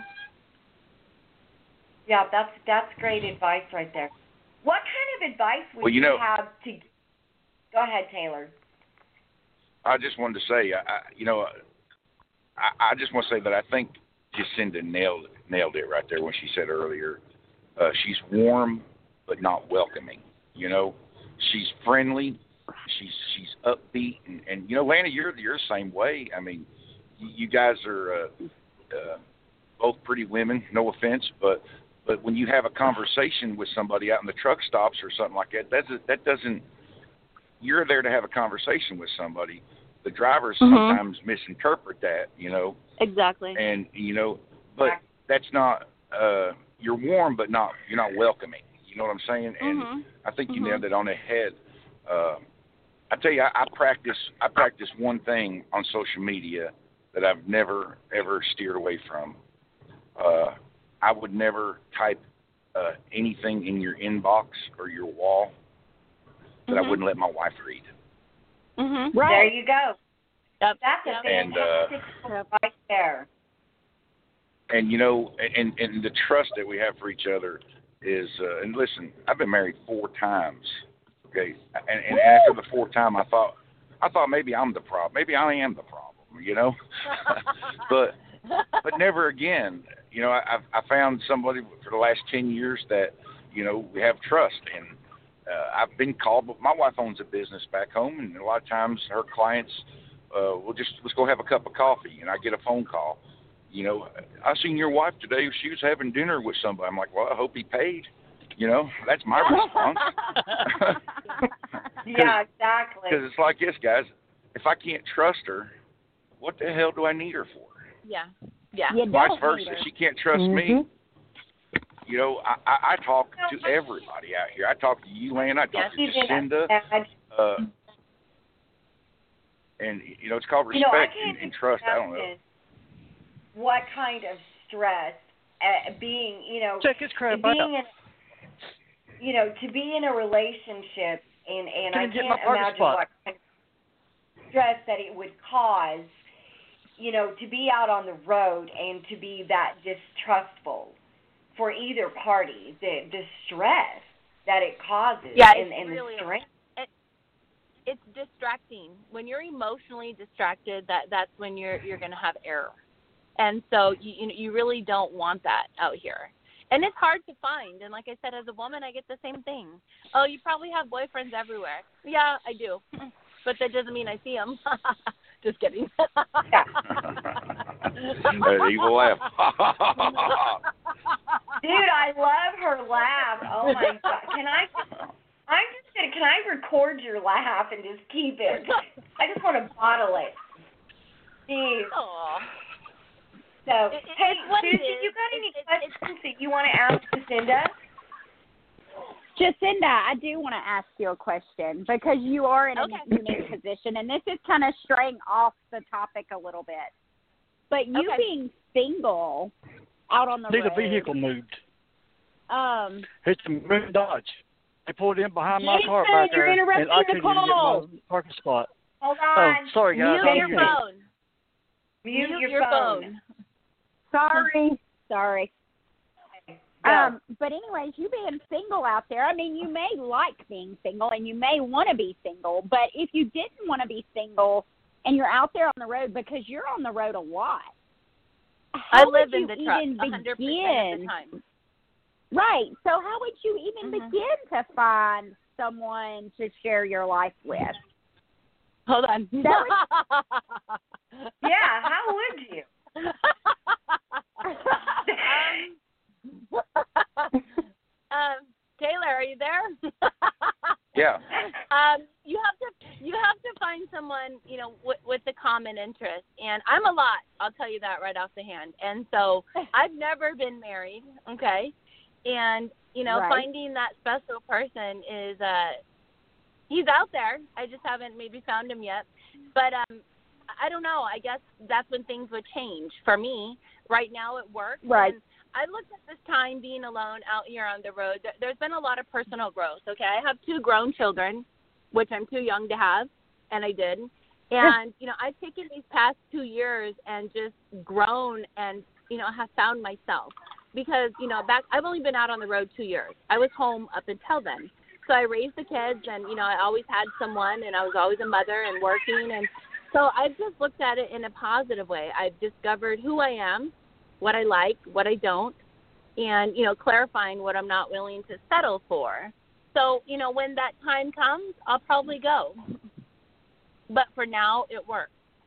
Yeah, that's that's great advice right there. What kind of advice would Well, you know- have to? Go ahead, Taylor. I just wanted to say, I, I, you know, I, I just want to say that I think Jacinda nailed nailed it right there when she said earlier, uh, she's warm but not welcoming. You know, she's friendly, she's she's upbeat, and, and you know, Lana, you're you're the same way. I mean, you, you guys are uh, uh, both pretty women. No offense, but but when you have a conversation with somebody out in the truck stops or something like that, that that doesn't. You're there to have a conversation with somebody. The drivers Mhm. sometimes misinterpret that, you know. Exactly. And you know, but that's not. Uh, you're warm, but not. You're not welcoming. You know what I'm saying? And Mhm. I think you Mhm. nailed it on the head. Uh, I tell you, I, I practice. I practice one thing on social media that I've never ever steered away from. Uh, I would never type uh, anything in your inbox or your wall that I Mhm. wouldn't let my wife read. Mhm. Right. There you go. Yep. That's a Yep. And, uh, fantastic tip right there. And you know, and and the trust that we have for each other is. Uh, and listen, I've been married four times. Okay, and, and after the fourth time, I thought, I thought maybe I'm the problem. Maybe I am the problem. You know, but but never again. You know, I I found somebody for the last ten years that, you know, we have trust. And uh, I've been called, but my wife owns a business back home, and a lot of times her clients uh, will just let's go have a cup of coffee, and I get a phone call. You know, I seen your wife today. She was having dinner with somebody. I'm like, well, I hope he paid. You know, that's my response. Yeah, exactly. Because it's like this, guys. If I can't trust her, what the hell do I need her for? Yeah. Yeah. You Vice don't versa. need her. She can't trust me. Mhm. You know, I, I, I talk to everybody out here. I talk to you, Lane. I talk Yes, to Jacinda. Uh, and, you know, it's called You know, I respect can't and, and trust. I don't know. imagine what kind of stress uh, being, you know, Check his crap being out. in, you know, to be in a relationship, and and Can I I get can't my parking imagine spot? what kind of stress that it would cause, you know, to be out on the road and to be that distrustful for either party. The the stress that it causes, Yeah, and, it's and really the strain. it's distracting. When you're emotionally distracted, that that's when you're you're going to have error. And so you you know, you really don't want that out here. And it's hard to find. And like I said, as a woman, I get the same thing. Oh, you probably have boyfriends everywhere. Yeah, I do. But that doesn't mean I see them. Just kidding. An evil laugh. Dude, I love her laugh. Oh my god. Can I I'm just gonna can I record your laugh and just keep it? I just want to bottle it. Jeez. Aw. So It- it- hey, it's what it Susie, is. you got any It's- it's- questions that you want to ask Jacinda? Jacinda, I do want to ask you a question because you are in a Okay. unique position, and this is kind of straying off the topic a little bit. But you Okay. being single out on the Need road, a vehicle moved. um, It's a Moon Dodge. They pulled in behind my car Jason, back you're there, interrupting and I the couldn't even get call. my parking spot. Hold Oh, on. sorry guys. Mute I'm your muted. phone. Mute, Mute your, your phone. phone. Sorry. sorry. Go. Um, but anyways, you being single out there, I mean, you may like being single and you may want to be single, but if you didn't want to be single and you're out there on the road because you're on the road a lot, how I live would in you the truck even one hundred percent begin? of the time. Right. So how would you even Mhm. begin to find someone to share your life with? Hold on. Yeah, how would you? um, um, Taylor, are you there? Yeah. Um, you have to you have to find someone, you know, with, with the common interest. And I'm a lot. I'll tell you that right off the hand. And so I've never been married. Okay. And you know, Right. finding that special person is uh, he's out there. I just haven't maybe found him yet. But um, I don't know. I guess that's when things would change for me. Right now, it works. Right. And I looked at this time being alone out here on the road. There- There's been a lot of personal growth, okay? I have two grown children, which I'm too young to have, and I did. And, you know, I've taken these past two years and just grown and, you know, have found myself. Because, you know, back I've only been out on the road two years. I was home up until then. So I raised the kids, and, you know, I always had someone, and I was always a mother and working. And so I've just looked at it in a positive way. I've discovered who I am, what I like, what I don't, and, you know, clarifying what I'm not willing to settle for. So, you know, when that time comes, I'll probably go. But for now, it works.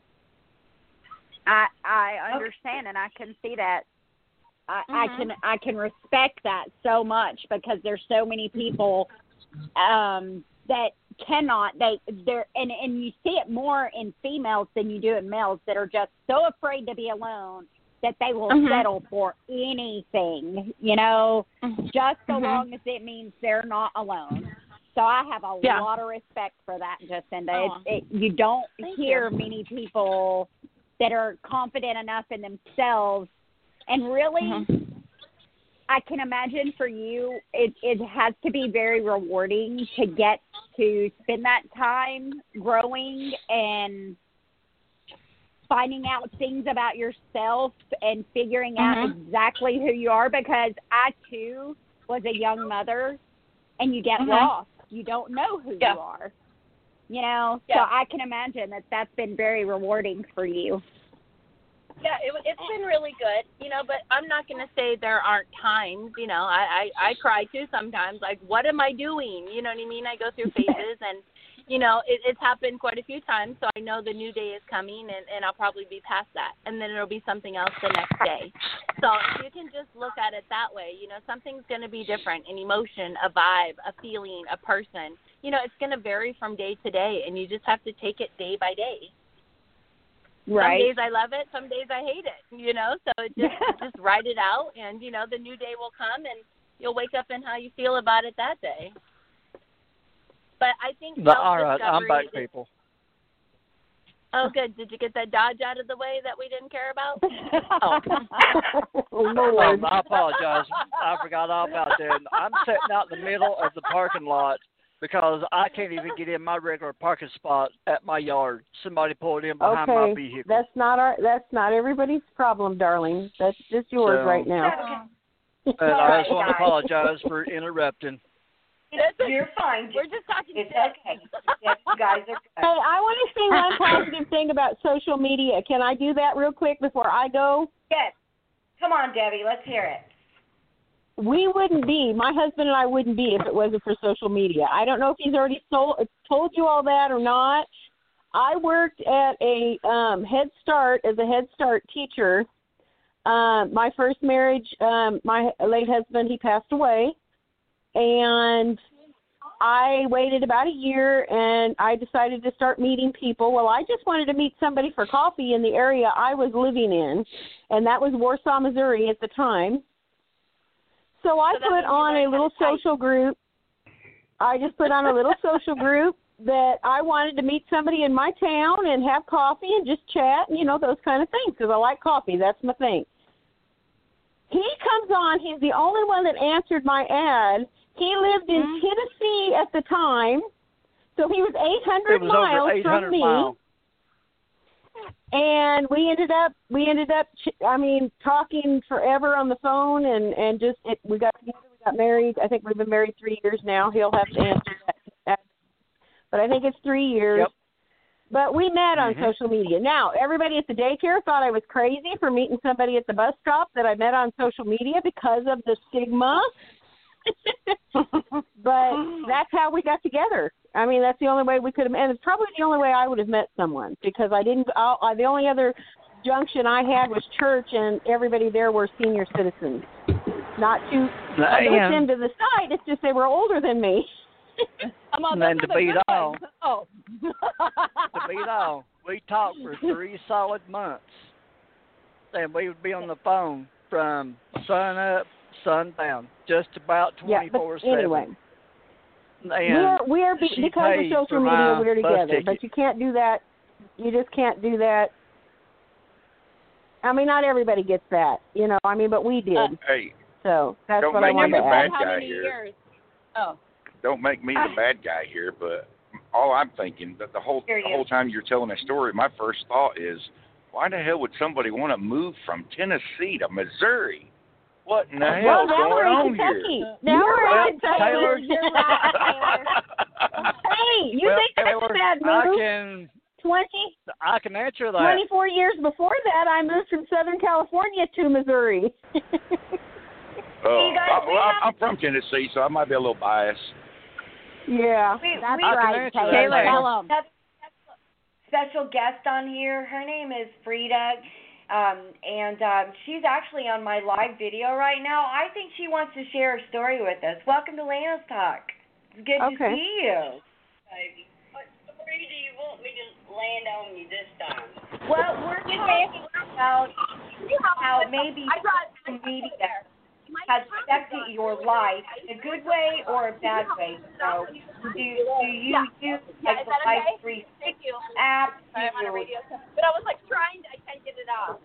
I I understand and I can see that. I, I Mhm. can I can respect that so much because there's so many people um, that cannot they they're and and you see it more in females than you do in males that are just so afraid to be alone that they will Mhm. settle for anything, you know, Mhm. just so Mhm. long as it means they're not alone. So I have a Yeah. lot of respect for that, Jacinda. Aw. It's, it, you don't Thank hear you. many people that are confident enough in themselves. And really, Mhm. I can imagine for you, it, it has to be very rewarding to get to spend that time growing and finding out things about yourself and figuring out Mhm. exactly who you are, because I, too, was a young mother, and you get Mhm. lost. You don't know who Yeah. you are. You know, Yeah. so I can imagine that that's been very rewarding for you. Yeah, it, it's been really good, you know, but I'm not going to say there aren't times, you know, I, I, I cry too sometimes, like, what am I doing? You know what I mean? I go through phases, and, you know, it, it's happened quite a few times, so I know the new day is coming, and, and I'll probably be past that, and then it'll be something else the next day. So if you can just look at it that way, you know, something's going to be different, an emotion, a vibe, a feeling, a person. You know, it's going to vary from day to day, and you just have to take it day by day. Right. Some days I love it, some days I hate it, you know, so it just just write it out, and, you know, the new day will come, and you'll wake up in how you feel about it that day. But I think No, all right, I'm self-discovery back, is- people. Oh, good. Did you get that Dodge out of the way that we didn't care about? Lord. Um, I apologize. I forgot all about that. I'm sitting out in the middle of the parking lot because I can't even get in my regular parking spot at my yard. Somebody pulled in behind my Okay, vehicle. that's not our. That's not everybody's problem, darling. That's just yours So- right now. Okay. And I just want to Guys. apologize for interrupting. You're fine. We're just talking It's shit. okay. Yes, you guys are Hey, good. I want to say one positive thing about social media. Can I do that real quick before I go? Yes. Come on, Debbie. Let's hear it. We wouldn't be, my husband and I wouldn't be if it wasn't for social media. I don't know if he's already told, told you all that or not. I worked at a um, Head Start as a Head Start teacher uh, my first marriage, um, my late husband, he passed away, and I waited about a year, and I decided to start meeting people. Well, I just wanted to meet somebody for coffee in the area I was living in, and that was Warsaw, Missouri at the time. So I So put on a little social group. I just put on a little social group that I wanted to meet somebody in my town and have coffee and just chat and, you know, those kind of things, because I like coffee. That's my thing. He comes on. He's the only one that answered my ad. He lived in mm-hmm. Tennessee at the time, so he was eight hundred it was miles over eight hundred from me. Miles. And we ended up, we ended up, I mean, talking forever on the phone, and and just it, we got together, we got married. I think we've been married three years now. He'll have to answer that, but I think it's three years. Yep. But we met on mm-hmm. social media. Now, everybody at the daycare thought I was crazy for meeting somebody at the bus stop that I met on social media because of the stigma. But that's how we got together. I mean, that's the only way we could have, and it's probably the only way I would have met someone, because I didn't. I, I, the only other junction I had was church, and everybody there were senior citizens. Not to push them to the side. It's just they were older than me. I'm on and to beat all, oh, to beat all, we talked for three solid months, and we would be on the phone from sun up, sun down, just about twenty-four seven. Yeah, anyway, and we're we're be, because of social media we're together, ticket. But you can't do that. You just can't do that. I mean, not everybody gets that, you know. I mean, but we did. Uh, Hey, so that's don't what make I wanted me to the add. bad how guy many here. years? Oh. Don't make me the bad guy here, but all I'm thinking that the whole the whole time you're telling a story, my first thought is, why the hell would somebody want to move from Tennessee to Missouri? What in the Well, hell's now going we're in on Kentucky. here? Now we're Well, in Kentucky. Taylor- You're right, Taylor. Hey, you well, think that's Taylor, a bad I move? can, Twenty, I can answer that. twenty-four years before that, I moved from Southern California to Missouri. Oh, You guys, I, we well, have- I'm from Tennessee, so I might be a little biased. Yeah, We- that's we- I can right, answer Taylor. that. Taylor. Tell 'em. That's special guest on here. Her name is Frida, um, and um, she's actually on my live video right now. I think she wants to share her story with us. Welcome to Lana's Talk. It's good Okay. to see you. Baby, what story do you want me to land on you this time? Well, we're talking about how maybe social media has affected your life in a good way or a bad way. So, do, do you use like the Life three sixty app? Sorry, I'm on a Do you, radio. But I was like trying to, I can't get it off.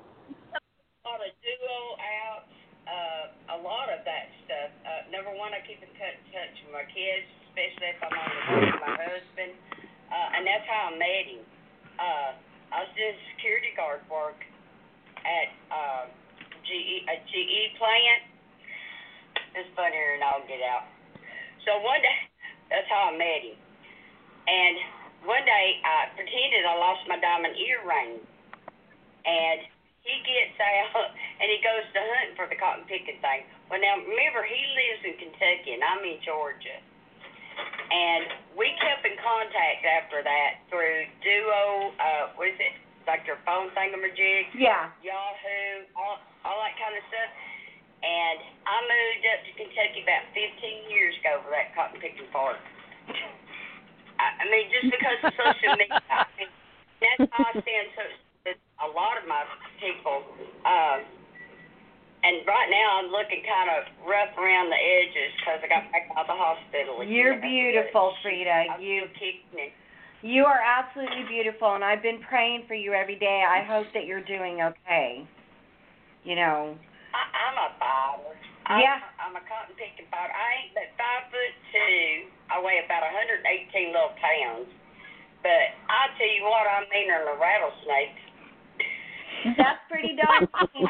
A lot of duo outs, uh, a lot of that stuff. Uh, number one, I keep in touch, touch with my kids, especially if I'm on the road with my husband, uh, and that's how I met him. Uh, I was doing security guard work at uh, G E, a G E plant. It's funnier than I'll get out. So one day, that's how I met him. And one day, I pretended I lost my diamond earring. And he gets out, and he goes to hunting for the cotton picking thing. Well, now, remember, he lives in Kentucky, and I'm in Georgia. And we kept in contact after that through Duo, uh, what is it, like your phone thingamajig? yeah. Yahoo, all, all that kind of stuff. And I moved up to Kentucky about fifteen years ago for that cotton picking part. I, I mean, just because of social media. I mean, that's how I stand so with a lot of my people. Um, and right now I'm looking kind of rough around the edges because I got back out of the hospital. You're again. beautiful, Frida. I'm You still kicking it. you are absolutely beautiful, and I've been praying for you every day. I hope that you're doing okay. You know. I, I'm a fighter. I'm, Yeah. I'm a cotton picking fighter. I ain't but five foot two. I weigh about one hundred eighteen little pounds. But I'll tell you what, I'm meaner than a rattlesnake. That's pretty darn funny.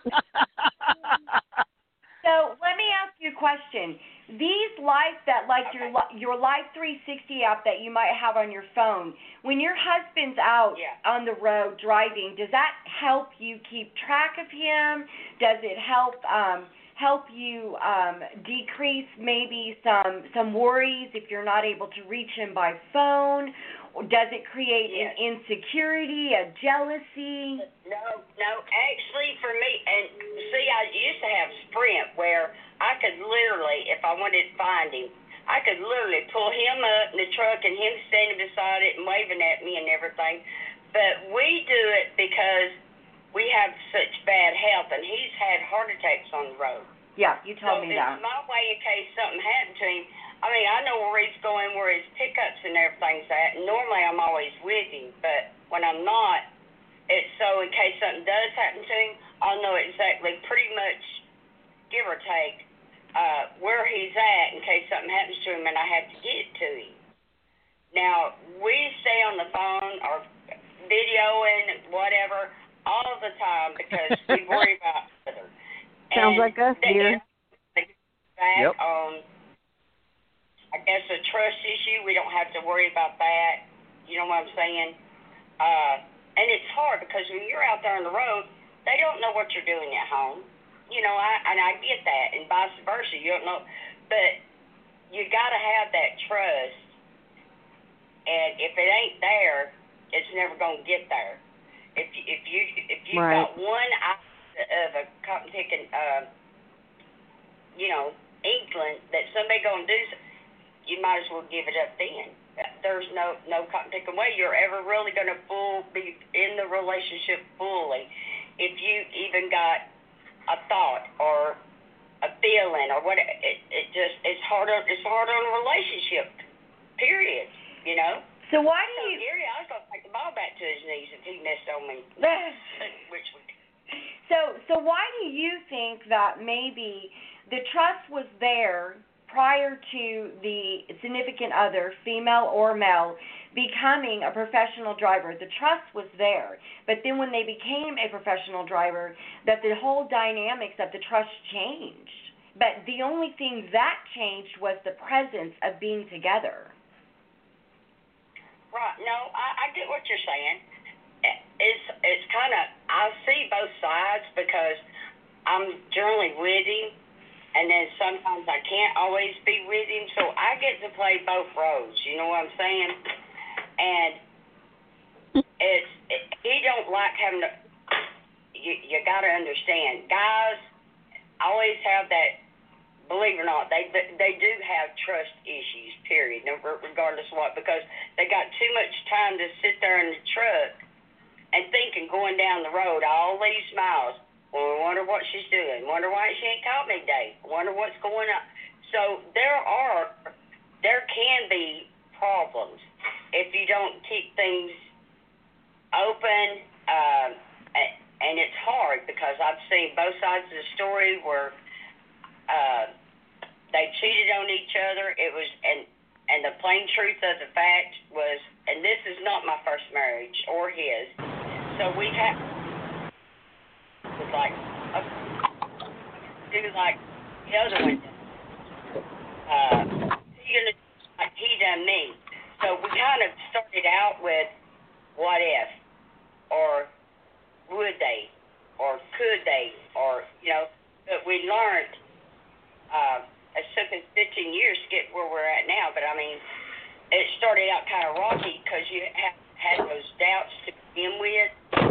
So let me ask you a question. These life that like your li- your Life three sixty app that you might have on your phone, when your husband's out Yeah. on the road driving, does that help you keep track of him? Does it help um, help you um, decrease maybe some some worries if you're not able to reach him by phone? Or does it create Yes. an insecurity, a jealousy? No, no. Actually, for me, could literally, if I wanted to find him, I could literally pull him up in the truck and him standing beside it and waving at me and everything. But we do it because we have such bad health, and he's had heart attacks on the road. Yeah, you told so me that. So it's my way in case something happened to him. I mean, I know where he's going, where his pickups and everything's at. And normally I'm always with him, but when I'm not, it's so in case something does happen to him, I'll know exactly, pretty much, give or take, uh, where he's at in case something happens to him and I have to get to him. Now, we stay on the phone or videoing, whatever, all the time because we worry about each other. Sounds and like us here. Back yep. on, I guess, a trust issue. We don't have to worry about that. You know what I'm saying? Uh, and it's hard because when you're out there on the road, they don't know what you're doing at home. You know, I and I get that, and vice versa. You don't know, but you got to have that trust. And if it ain't there, it's never gonna get there. If if you if you've right. got one idea of a cotton picking, uh, you know, inkling that somebody gonna do, you might as well give it up then. There's no no cotton picking way you're ever really gonna full be in the relationship fully if you even got a thought or a feeling or what. It, it just it's hard on it's hard on a relationship. Period. You know. So why do so you? Gary, I was gonna take the ball back to his knees if he missed on me. Which would. So so why do you think that maybe the trust was there prior to the significant other, female or male, becoming a professional driver? The trust was there, but then when they became a professional driver, that the whole dynamics of the trust changed. But the only thing that changed was the presence of being together. Right. No, I, I get what you're saying. It's it's kind of, I see both sides because I'm generally with him, and then sometimes I can't always be with him, so I get to play both roles. You know what I'm saying? And it's it, he don't like having to. You you got to understand, guys always have that. Believe it or not, they they do have trust issues, period, regardless of what, because they got too much time to sit there in the truck and thinking going down the road all these miles. Well, I wonder what she's doing. Wonder why she ain't called me today. Wonder what's going on. So there are, there can be problems if you don't keep things open, um, and it's hard because I've seen both sides of the story where Uh, they cheated on each other. It was, and and the plain truth of the fact was, and this is not my first marriage or his. So we've had, was like, uh, do like the other one. Uh, he gonna like he done me. So we kind of started out with what if, or would they, or could they, or you know, but we learned. Uh, it took us fifteen years to get where we're at now, but I mean, it started out kind of rocky because you have had those doubts to begin with,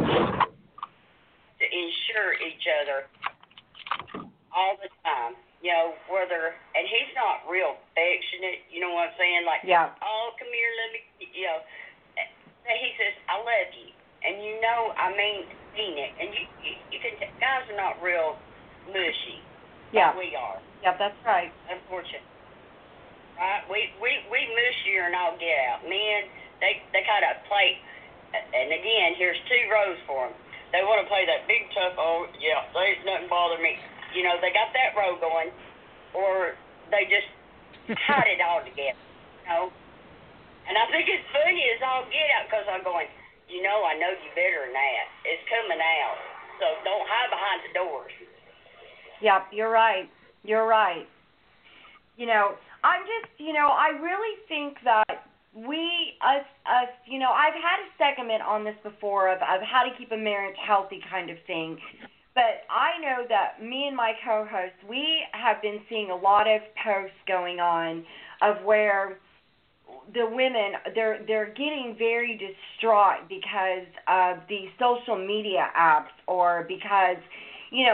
to ensure each other all the time. You know, whether, and he's not real affectionate, you know what I'm saying? Like, yeah. oh, come here, let me, you know. He says, I love you. And you know, I mean, mean it. And you, you, you can, guys are not real mushy. Yeah. Like we are. Yeah, that's right. Unfortunately. Right? We we we mushier and all get out. Men, they they kind of play, and again, here's two rows for them. They want to play that big tough, oh, yeah, there's nothing bother me. You know, they got that row going, or they just hide it all together, you know. And I think it's funny as all get out because I'm going, you know, I know you better than that. It's coming out. So don't hide behind the doors. Yep, you're right. You're right. You know, I'm just, you know, I really think that we, us, us, you know, I've had a segment on this before of, of how to keep a marriage healthy kind of thing. But I know that me and my co-host, we have been seeing a lot of posts going on of where the women, they're they're getting very distraught because of the social media apps, or because, you know,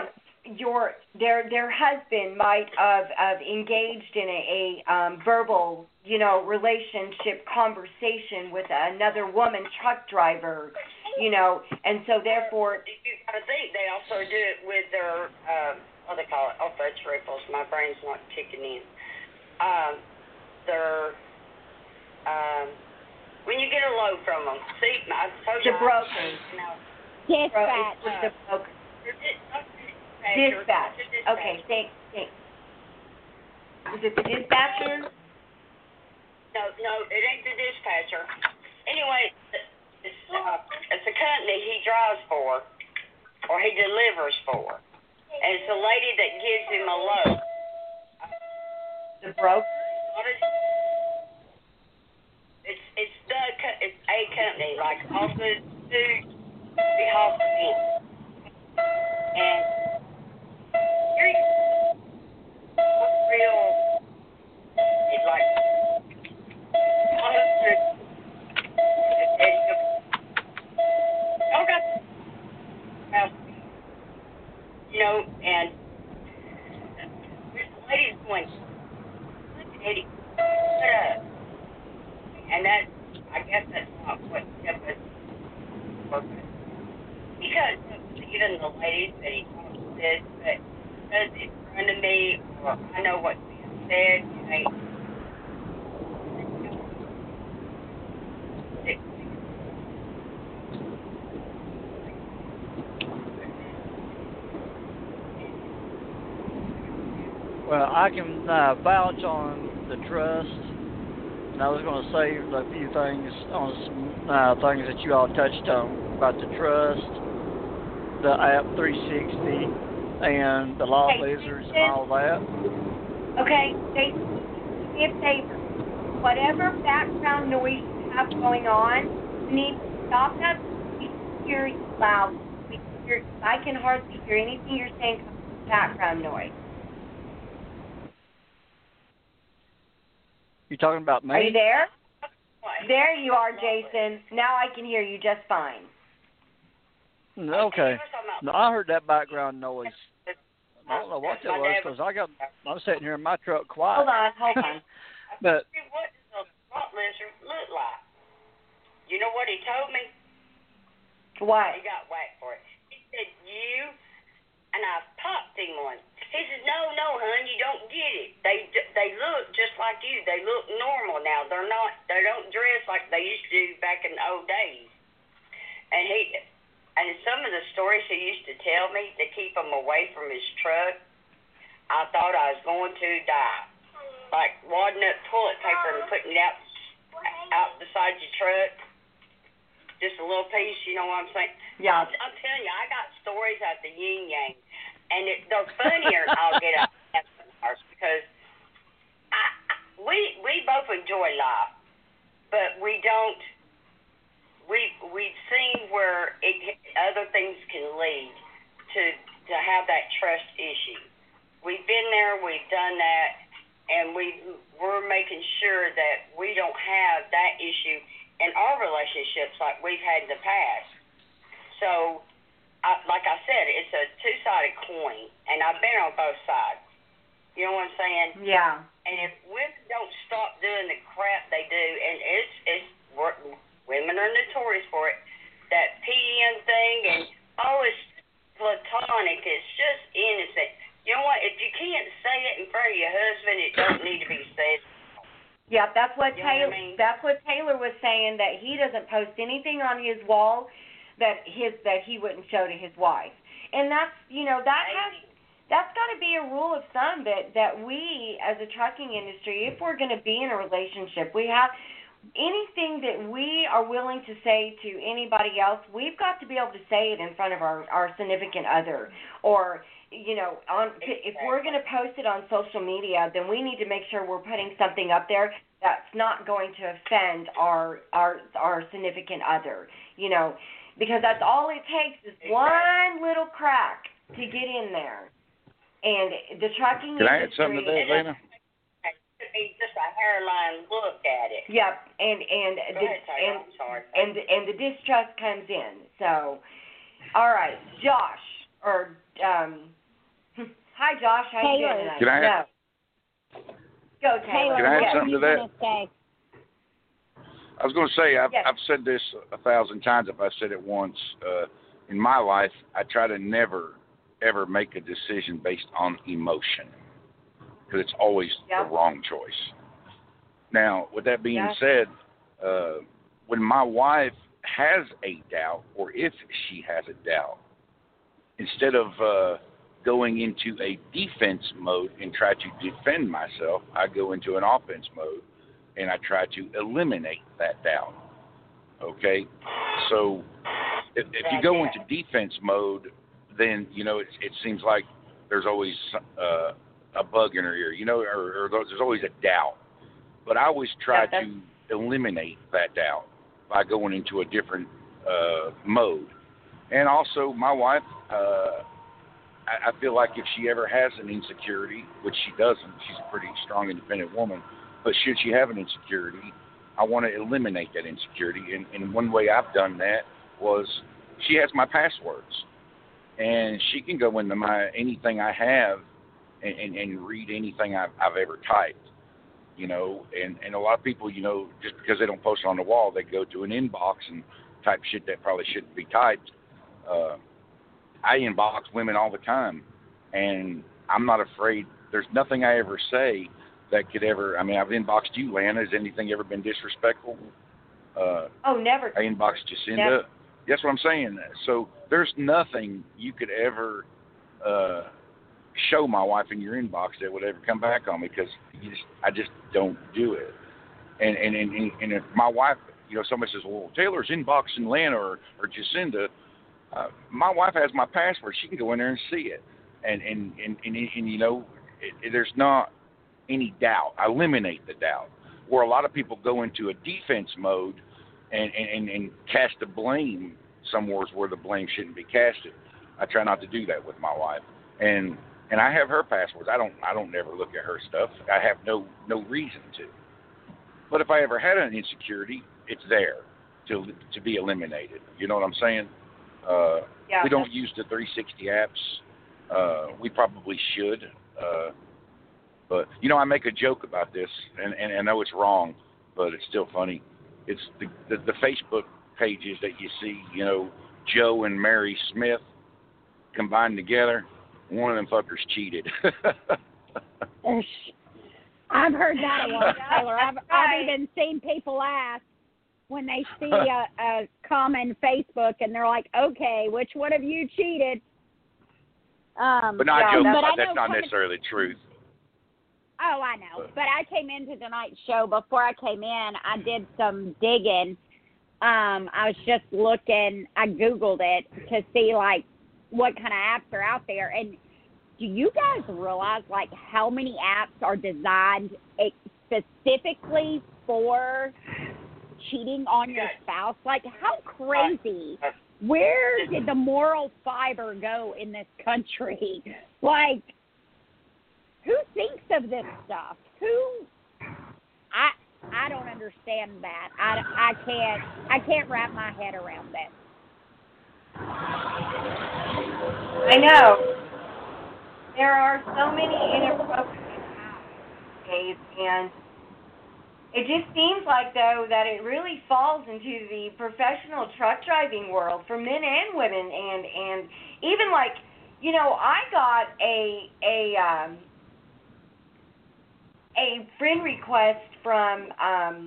your their their husband might have, have engaged in a, a um, verbal, you know, relationship conversation with another woman truck driver, you know, and so therefore. I think they also do it with their, uh, what do they call it? Oh, that's ripples. My brain's not kicking in. Um, their, um, when you get a load from them, see, I told you. The broker. You know, Dispatch. It's the broker. Dispatcher. Dispatch. Okay, thanks. Thanks. Is it the dispatcher? No, no, it ain't the dispatcher. Anyway, it's, uh, it's a company he drives for, or he delivers for. And it's a lady that gives him a load. The broker? It's it's the it's a company like all good food we haul for him. And you're real. It's like you know, and this lady's going, Eddie, shut up. And that, I guess that's not what kept us working. He got even the ladies that he talks to this, but because it's in front of me, or I know what's being said, it ain't. Well, I can uh, vouch on the trust, and I was going to say a few things on some uh, things that you all touched on about the trust, the App three sixty, and the law Hey, lizards and all that. Okay, they do me a favor. Whatever background noise you have going on, you need to stop that. We can hear you loud. We can hear, I can hardly hear anything you're saying from background noise. You talking about me? Are you there? There you are, Jason. Now I can hear you just fine. Okay. No, I heard that background noise. I don't know what that was because I got. I'm sitting here in my truck quiet. Hold on, hold on. But what does a rock lizard look like? You know what he told me? What? He got whacked for it. He said, you, and I popped him one. He said, no, no, hon, you don't get it. They they look just like you. They look normal now. They're not, they don't dress like they used to do back in the old days. And he, and some of the stories he used to tell me to keep him away from his truck, I thought I was going to die. Like wadding up toilet paper and putting it out, out beside your truck. Just a little piece, you know what I'm saying? Yeah. I'm, I'm telling you, I got stories out the yin yang. And it, they're funnier I'll get out of ours because I, we we both enjoy life, but we don't. We we've seen where it, other things can lead to to have that trust issue. We've been there, we've done that, and we we're making sure that we don't have that issue in our relationships like we've had in the past. So. I, like I said, it's a two-sided coin, and I've been on both sides. You know what I'm saying? Yeah. And if women don't stop doing the crap they do, and it's it's women are notorious for it, that P M thing, and oh, it's platonic, it's just innocent. You know what? If you can't say it in front of your husband, it don't need to be said. Yeah, that's what You know Taylor. what I mean? That's what Taylor was saying, that he doesn't post anything on his wall that his that he wouldn't show to his wife, and that's you know that has that's got to be a rule of thumb that that we as a trucking industry, if we're going to be in a relationship, we have anything that we are willing to say to anybody else, we've got to be able to say it in front of our our significant other, or you know on if we're going to post it on social media, then we need to make sure we're putting something up there that's not going to offend our our our significant other, you know. Because that's all it takes is one little crack to get in there. And the trucking Can I add industry... something to that, Lena? It could be just a hairline look at it. Yep, and and Go the, ahead, Taylor, and, I'm sorry. and and the distrust comes in. So, all right, Josh or um, Hi, Josh. How you Taylor. doing tonight? Can I no. Go, Taylor. Taylor, Can I add what something were to you that? gonna say? I was going to say, I've, Yes. I've said this a thousand times if I said it once. Uh, in my life, I try to never, ever make a decision based on emotion because it's always Yeah. the wrong choice. Now, with that being Yeah. said, uh, when my wife has a doubt or if she has a doubt, instead of uh, going into a defense mode and try to defend myself, I go into an offense mode and I try to eliminate that doubt. Okay? So if, if you go into defense mode, then, you know, it, it seems like there's always uh, a bug in her ear, you know, or, or there's always a doubt. But I always try Yeah, to eliminate that doubt by going into a different uh, mode. And also, my wife, uh, I, I feel like if she ever has an insecurity, which she doesn't, she's a pretty strong, independent woman, but should she have an insecurity, I want to eliminate that insecurity. And, and one way I've done that was she has my passwords. And she can go into my anything I have and, and, and read anything I've, I've ever typed. You know, and, and a lot of people, you know, just because they don't post it on the wall, they go to an inbox and type shit that probably shouldn't be typed. Uh, I inbox women all the time, and I'm not afraid. There's nothing I ever say that could ever, I mean, I've inboxed you, Lana. Has anything ever been disrespectful? Uh, Oh, never. I inboxed Jacinda. Never. That's what I'm saying. So there's nothing you could ever uh, show my wife in your inbox that would ever come back on me because you just, I just don't do it. And and, and and if my wife, you know, somebody says, well, Taylor's inboxing Lana or, or Jacinda, uh, my wife has my password. She can go in there and see it. And, and, and, and, and, and you know, it, it, there's not any doubt. I eliminate the doubt. Where a lot of people go into a defense mode and, and, and cast the blame somewhere where the blame shouldn't be casted. I try not to do that with my wife. And and I have her passwords. I don't I don't never look at her stuff. I have no no reason to. But if I ever had an insecurity, it's there to to be eliminated. You know what I'm saying? Uh, Yeah. we don't use the three sixty apps. Uh, we probably should. Uh, but you know, I make a joke about this, and, and I know it's wrong, but it's still funny. It's the, the the Facebook pages that you see. You know, Joe and Mary Smith combined together. One of them fuckers cheated. I've heard that a lot, Taylor. I've, Right. I've even seen people ask when they see a, a common Facebook and they're like, okay, which one of you cheated? Um, but not Yeah, joke. but I That's know not coming- necessarily the truth. Oh, I know. But I came into tonight's show. Before I came in, I did some digging. Um, I was just looking. I Googled it to see, like, what kind of apps are out there. And do you guys realize, like, how many apps are designed specifically for cheating on your spouse? Like, how crazy. Where did the moral fiber go in this country? Like, who thinks of this stuff? Who? I I don't understand that. I, I can't I can't wrap my head around that. I know. There are so many inappropriate apps, and it just seems like, though, that it really falls into the professional truck driving world for men and women, and and even like, you know, I got a a um, a friend request from um,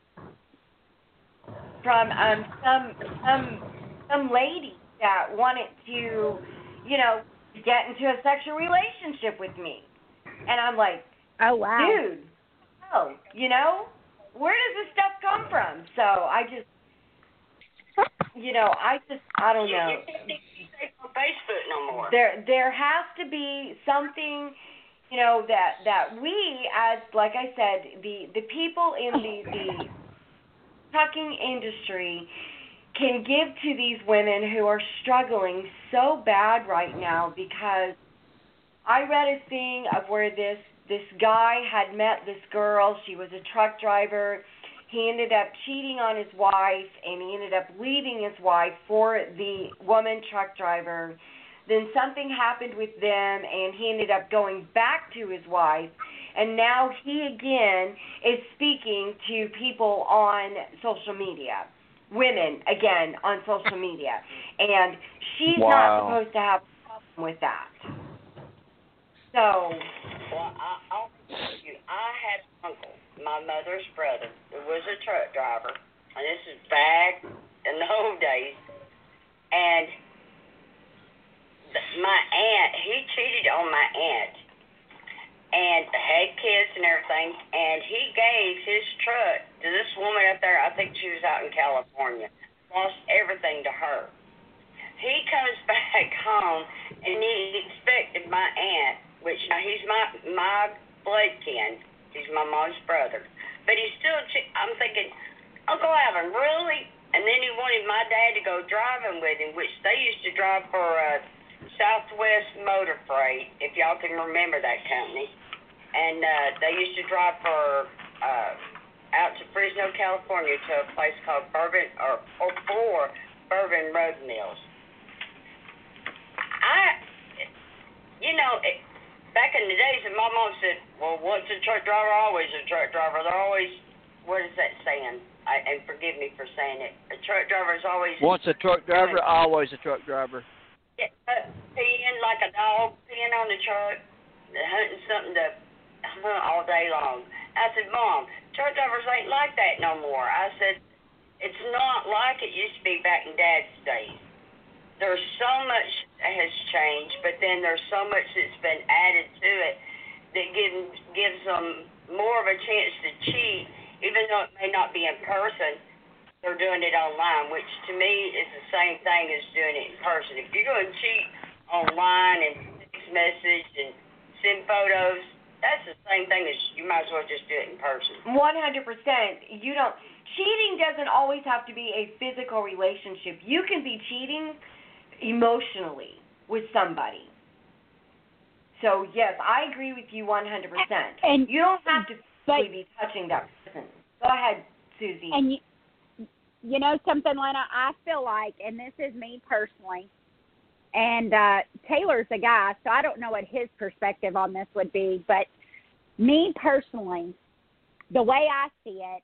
from um, some some some lady that wanted to, you know, get into a sexual relationship with me, and I'm like, Oh wow. dude, oh, you know, where does this stuff come from? So I just, you know, I just, I don't know. You can't say on Facebook no more. There, there has to be something, you know, that that we, as like I said, the the people in the the trucking industry can give to these women who are struggling so bad right now, because I read a thing of where this this guy had met this girl. She was a truck driver. He ended up cheating on his wife, and he ended up leaving his wife for the woman truck driver. then something happened with them, and he ended up going back to his wife, and now he again is speaking to people on social media, women again on social media, and she's Wow. not supposed to have a problem with that. So, well, I, I'll tell you, I had an uncle, my mother's brother, who was a truck driver, and this is back in the old days, and my aunt, he cheated on my aunt, and had kids and everything, and he gave his truck to this woman up there. I think she was out in California. Lost everything to her. He comes back home, and he expected my aunt, which now he's my my blood kin. He's my mom's brother, but he's still. Che- I'm thinking, Uncle Alvin, really? And then he wanted my dad to go driving with him, which they used to drive for uh, Southwest Motor Freight, if y'all can remember that company. And uh, they used to drive for uh, out to Fresno, California, to a place called Bourbon or, or for Bourbon Road Mills. I, you know, it, back in the days, and my mom said, "Well, once a truck driver, always a truck driver." They're always, what is that saying? I, and forgive me for saying it. A truck driver is always once a truck driver, always a truck driver. Yeah, uh, peeing like a dog, peeing on the truck, hunting something to hunt all day long. I said, Mom, truck drivers ain't like that no more. I said, it's not like it used to be back in Dad's days. There's so much that has changed, but then there's so much that's been added to it that gives gives them more of a chance to cheat, even though it may not be in person. They're doing it online, which to me is the same thing as doing it in person. If you're going to cheat online and text message and send photos, that's the same thing as you might as well just do it in person. one hundred percent. You don't. Cheating doesn't always have to be a physical relationship. You can be cheating emotionally with somebody. So yes, I agree with you one hundred percent. And you don't have to but, be touching that person. Go ahead, Susie. And you, you know something, Lena? I feel like, and this is me personally, and uh, Taylor's a guy, so I don't know what his perspective on this would be, but me personally, the way I see it,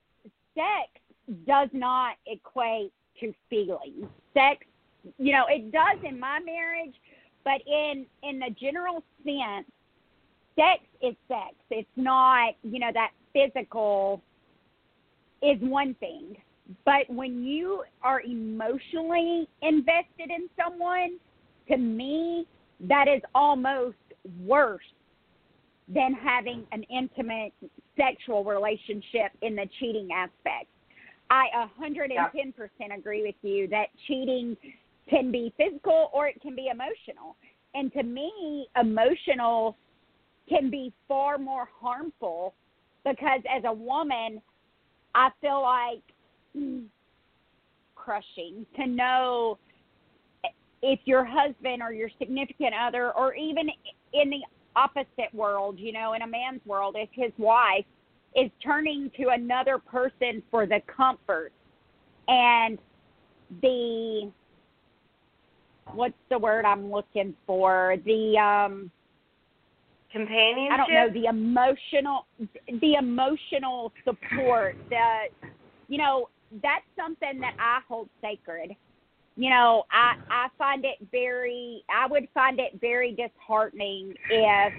sex does not equate to feelings. Sex, you know, it does in my marriage, but in in the general sense, sex is sex. It's not, you know, that physical is one thing. But when you are emotionally invested in someone, to me, that is almost worse than having an intimate sexual relationship in the cheating aspect. I one hundred ten percent agree with you that cheating can be physical or it can be emotional. And to me, emotional can be far more harmful because as a woman, I feel like mm, crushing to know if your husband or your significant other, or even in the opposite world, you know, in a man's world, if his wife is turning to another person for the comfort and the, what's the word I'm looking for? The, um, companionship? I don't know, the emotional, the emotional support, the, you know, that's something that I hold sacred. You know, I, I find it very, I would find it very disheartening if,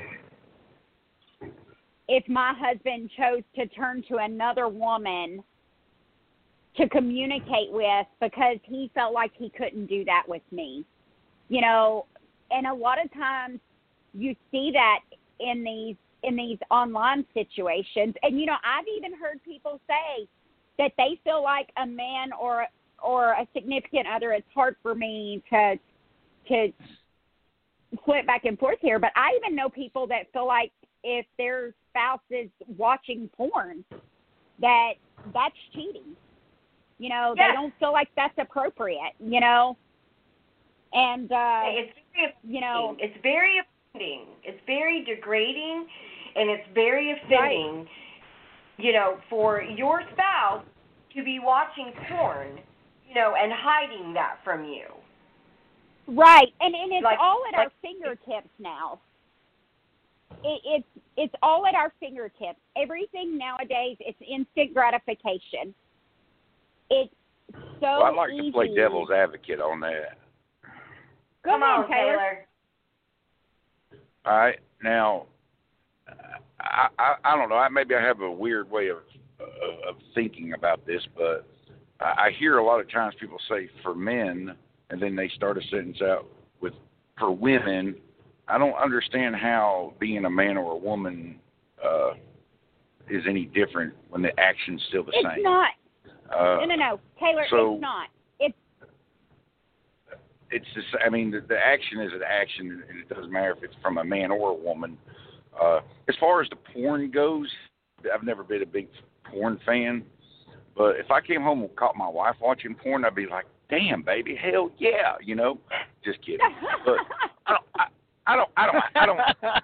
if my husband chose to turn to another woman to communicate with because he felt like he couldn't do that with me. You know, and a lot of times you see that in these in these online situations. And, you know, I've even heard people say that they feel like a man or or a significant other, it's hard for me to to flip back and forth here, but I even know people that feel like if their spouse is watching porn, that that's cheating. You know, yes. They don't feel like that's appropriate, you know. And, uh, it's very you know, it's very offending. It's very degrading, and it's very offending, right. you know, for your spouse to be watching porn, you know, and hiding that from you. Right, and and it's like, all at like, our fingertips now. It, it's it's all at our fingertips. Everything nowadays, it's instant gratification. It's so well, I'd like easy. to play devil's advocate on that. Go Come ahead, on, Taylor. Taylor. All right, now, I, I I don't know. Maybe I have a weird way of of thinking about this, but I hear a lot of times people say for men, and then they start a sentence out with for women. I don't understand how being a man or a woman uh, is any different when the action's still the It's same. not. Uh, No, no, no, Taylor. so- it's not. It's It's just, I mean, the, the action is an action, and it doesn't matter if it's from a man or a woman. Uh, as far as the porn goes, I've never been a big porn fan, but if I came home and caught my wife watching porn, I'd be like, "Damn, baby, hell yeah," you know. Just kidding. But I don't, I, I don't, I don't, I don't,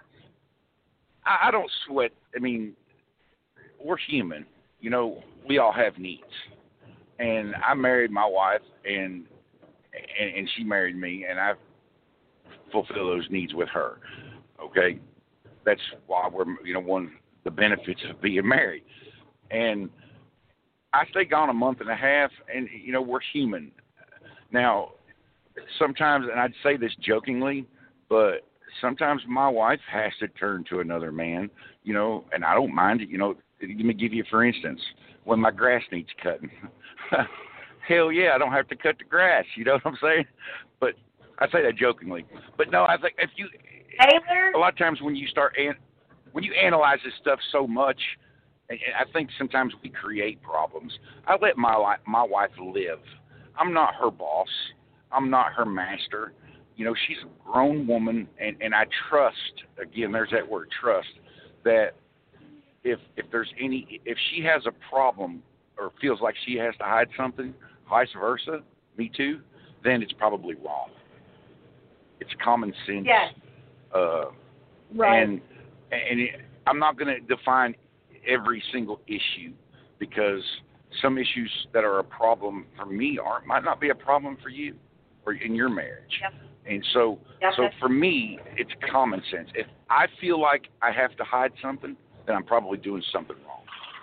I, I don't sweat. I mean, we're human, you know. We all have needs, and I married my wife, and. And, and she married me, and I fulfill those needs with her. Okay, that's why we're, you know, one of the benefits of being married. And I stay gone a month and a half, and you know, we're human. Now, sometimes, and I'd say this jokingly, but sometimes my wife has to turn to another man, you know, and I don't mind it. You know, let me give you, for instance, when my grass needs cutting. Hell yeah, I don't have to cut the grass. You know what I'm saying? But I say that jokingly. But no, I think if you, Taylor? a lot of times when you start, an, when you analyze this stuff so much, and I think sometimes we create problems. I let my li- my wife live. I'm not her boss. I'm not her master. You know, she's a grown woman, and, and I trust, again, there's that word, trust, that if if there's any, if she has a problem or feels like she has to hide something, vice versa, me too, then it's probably wrong. It's common sense. Yes. Uh, right. And, and it, I'm not going to define every single issue, because some issues that are a problem for me aren't might not be a problem for you or in your marriage. Yep. And so, Yep. so for me, it's common sense. If I feel like I have to hide something, then I'm probably doing something wrong.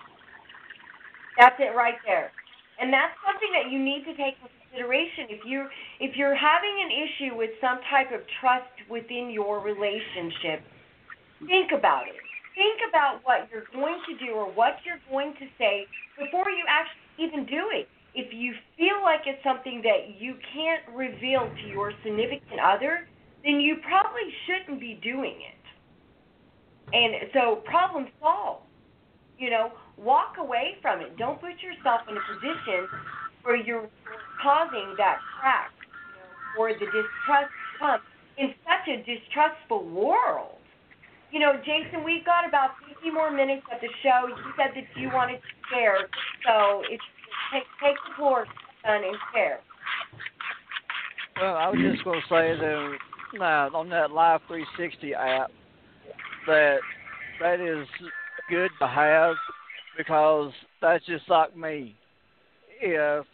That's it right there. And that's something that you need to take into consideration. If you're, if you're having an issue with some type of trust within your relationship, think about it. Think about what you're going to do or what you're going to say before you actually even do it. If you feel like it's something that you can't reveal to your significant other, then you probably shouldn't be doing it. And so problem solved. You know, walk away from it. Don't put yourself in a position where you're causing that crack, you know, or the distrust comes in such a distrustful world. You know, Jason, we've got about fifty more minutes of the show. You said that you wanted to share, so it's, take, take the floor, son, and share. Well, I was just going to say that uh, on that Live three sixty app, that that is good to have, because that's just like me. If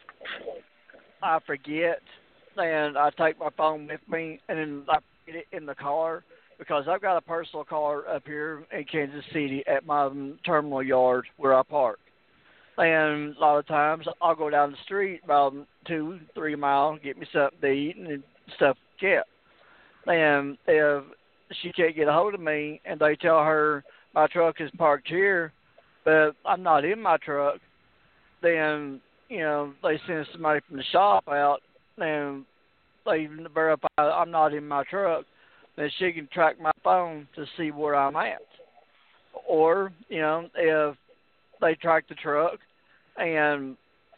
I forget, then I take my phone with me, and then I put it in the car, because I've got a personal car up here in Kansas City at my terminal yard where I park. And a lot of times I'll go down the street about two, three miles, get me something to eat and stuff kept. And if she can't get a hold of me and they tell her my truck is parked here, but I'm not in my truck, then, you know, they send somebody from the shop out and they verify I'm not in my truck, then she can track my phone to see where I'm at. Or, you know, if they track the truck and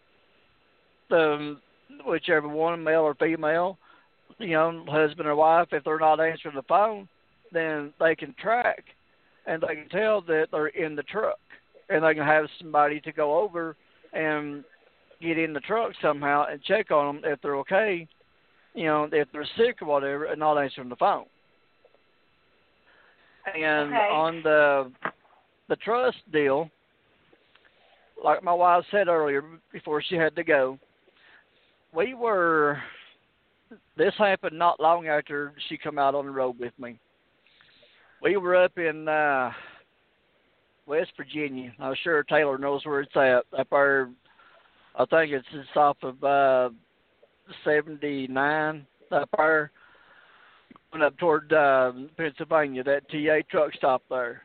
the whichever one, male or female, you know, husband or wife, if they're not answering the phone, then they can track and they can tell that they're in the truck, and they can have somebody to go over and get in the truck somehow and check on them if they're okay, you know, if they're sick or whatever, and not answering the phone. And Okay. on the the trust deal, like my wife said earlier before she had to go, we were this happened not long after she come out on the road with me. We were up in uh, West Virginia. I'm sure Taylor knows where it's at. Up there, I think it's just off of uh, seventy-nine. Up there, went up toward uh, Pennsylvania. That T A truck stop there.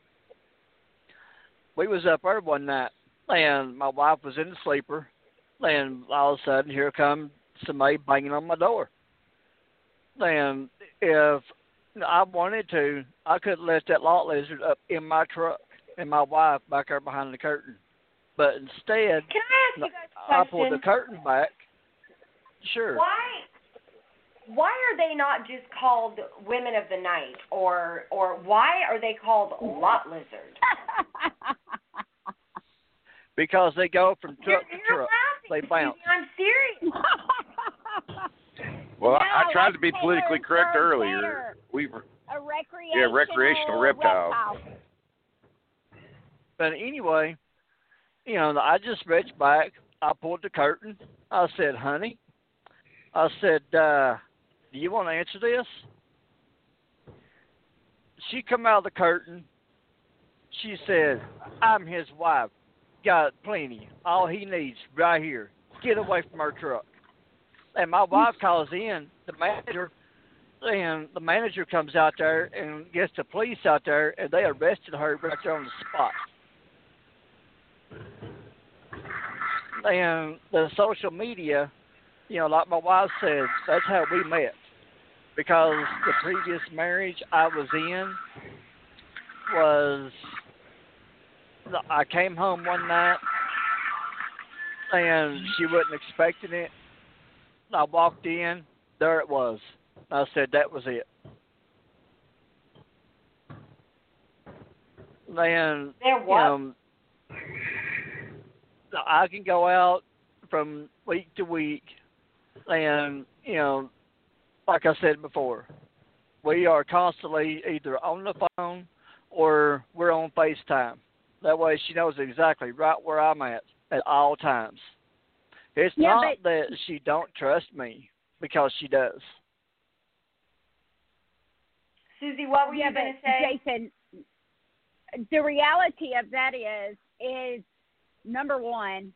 We was up there one night, and my wife was in the sleeper, and all of a sudden, here come somebody banging on my door. And if I wanted to, I could have left that lot lizard up in my truck and my wife back there behind the curtain. But instead, Can I ask you guys a I question? pulled the curtain back. Sure. Why? Why are they not just called women of the night, or or why are they called lot lizard? Because they go from truck you're, to truck. They bounce. I'm serious. Well, No, I, I tried to be like politically Taylor correct Swift earlier. better. We were, A recreational, yeah, recreational reptile. reptile. But anyway, you know, I just reached back. I pulled the curtain. I said, honey, I said, uh, do you want to answer this? She come out of the curtain. She said, I'm his wife. Got plenty. All he needs right here. Get away from our truck. And my wife calls in the manager, and the manager comes out there and gets the police out there, and they arrested her right there on the spot. And the social media, you know, like my wife said, that's how we met. Because the previous marriage I was in was, I came home one night, and she wasn't expecting it. I walked in, there it was. I said that was it. Then, There you what? know, I can go out from week to week, and, you know, like I said before, we are constantly either on the phone or we're on FaceTime. That way she knows exactly right where I'm at at all times. It's Yeah, not but- that she don't trust me, because she does. Susie, what were Yeah, you going to but say? Jason, the reality of that is, is number one,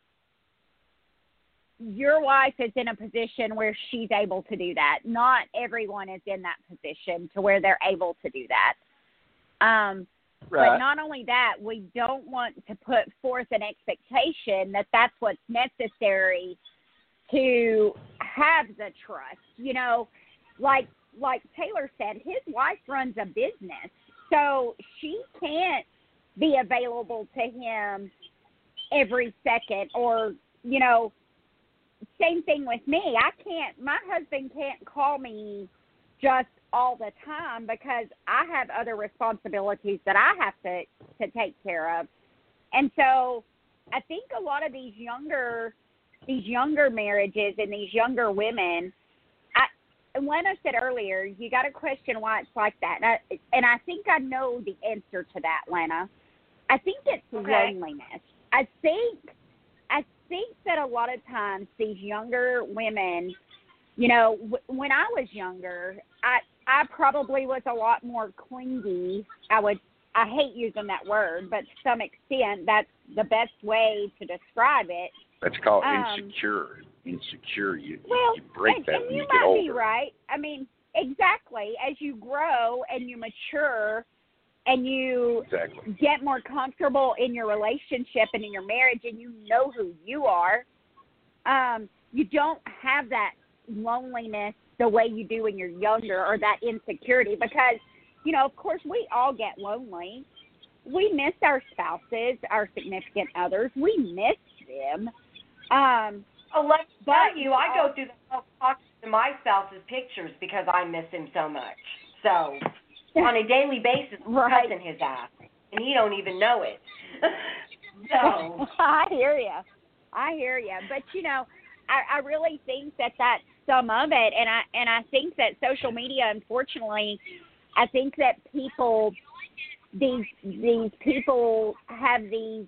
your wife is in a position where she's able to do that. Not everyone is in that position to where they're able to do that. Um, Right. But not only that, we don't want to put forth an expectation that that's what's necessary to have the trust. You know, like like Taylor said, his wife runs a business, so she can't be available to him every second. Or, you know, same thing with me. I can't. My husband can't call me just all the time because I have other responsibilities that I have to, to take care of. And so I think a lot of these younger these younger marriages and these younger women, I, and Lena said earlier, you got to question why it's like that. And I, and I think I know the answer to that, Lena. I think it's Okay. loneliness. I think I think that a lot of times these younger women, you know, w- when I was younger, I I probably was a lot more clingy. I would, I hate using that word, but to some extent, that's the best way to describe it. That's called Um, insecure. Insecure. You, Well, you break and, that and when you you might get older. be right. I mean, exactly. As you grow and you mature and you Exactly. get more comfortable in your relationship and in your marriage and you know who you are, um, you don't have that loneliness the way you do when you're younger, or that insecurity, because, you know, of course we all get lonely. We miss our spouses, our significant others. We miss them. Um, Oh, let me but tell you, I go through the whole talking to my spouse's pictures because I miss him so much. So on a daily basis, I'm Right. cussing his ass, and he don't even know it. So I hear you. I hear you. But, you know, I, I really think that that's some of it, and I and I think that social media, unfortunately, I think that people, these these people have these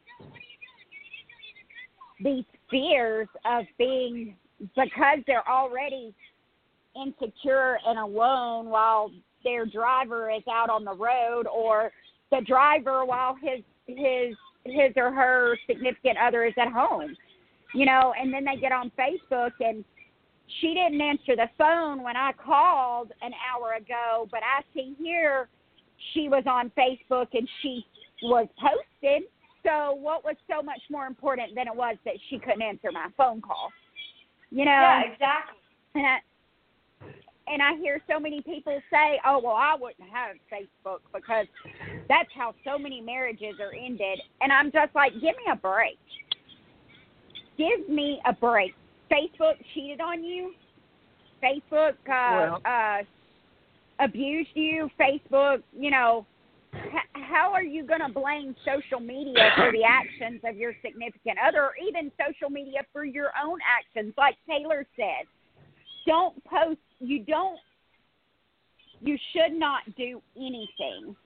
these fears of being, because they're already insecure and alone while their driver is out on the road, or the driver while his his his or her significant other is at home, you know, and then they get on Facebook and she didn't answer the phone when I called an hour ago, but I see here she was on Facebook and she was posted. So what was so much more important than it was that she couldn't answer my phone call? You know? Yeah, exactly. And I, and I hear so many people say, oh, well, I wouldn't have Facebook because that's how so many marriages are ended. And I'm just like, give me a break. Give me a break. Facebook cheated on you. Facebook uh, well, uh, abused you. Facebook, you know, h- how are you going to blame social media for the actions of your significant other, or even social media for your own actions? Like Taylor said, don't post. You don't. You should not do anything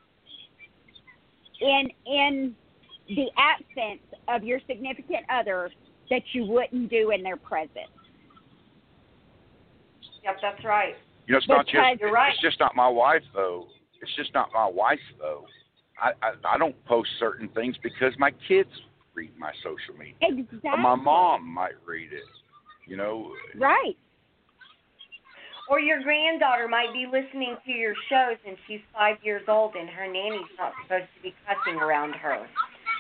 in in the absence of your significant other that you wouldn't do in their presence. Yep, that's right. You know, it's not Because just you're right. it's just not my wife though. It's just not my wife though. I, I I don't post certain things because my kids read my social media. Exactly. Or my mom might read it. You know. Right. Or your granddaughter might be listening to your shows and she's five years old and her nanny's not supposed to be cussing around her.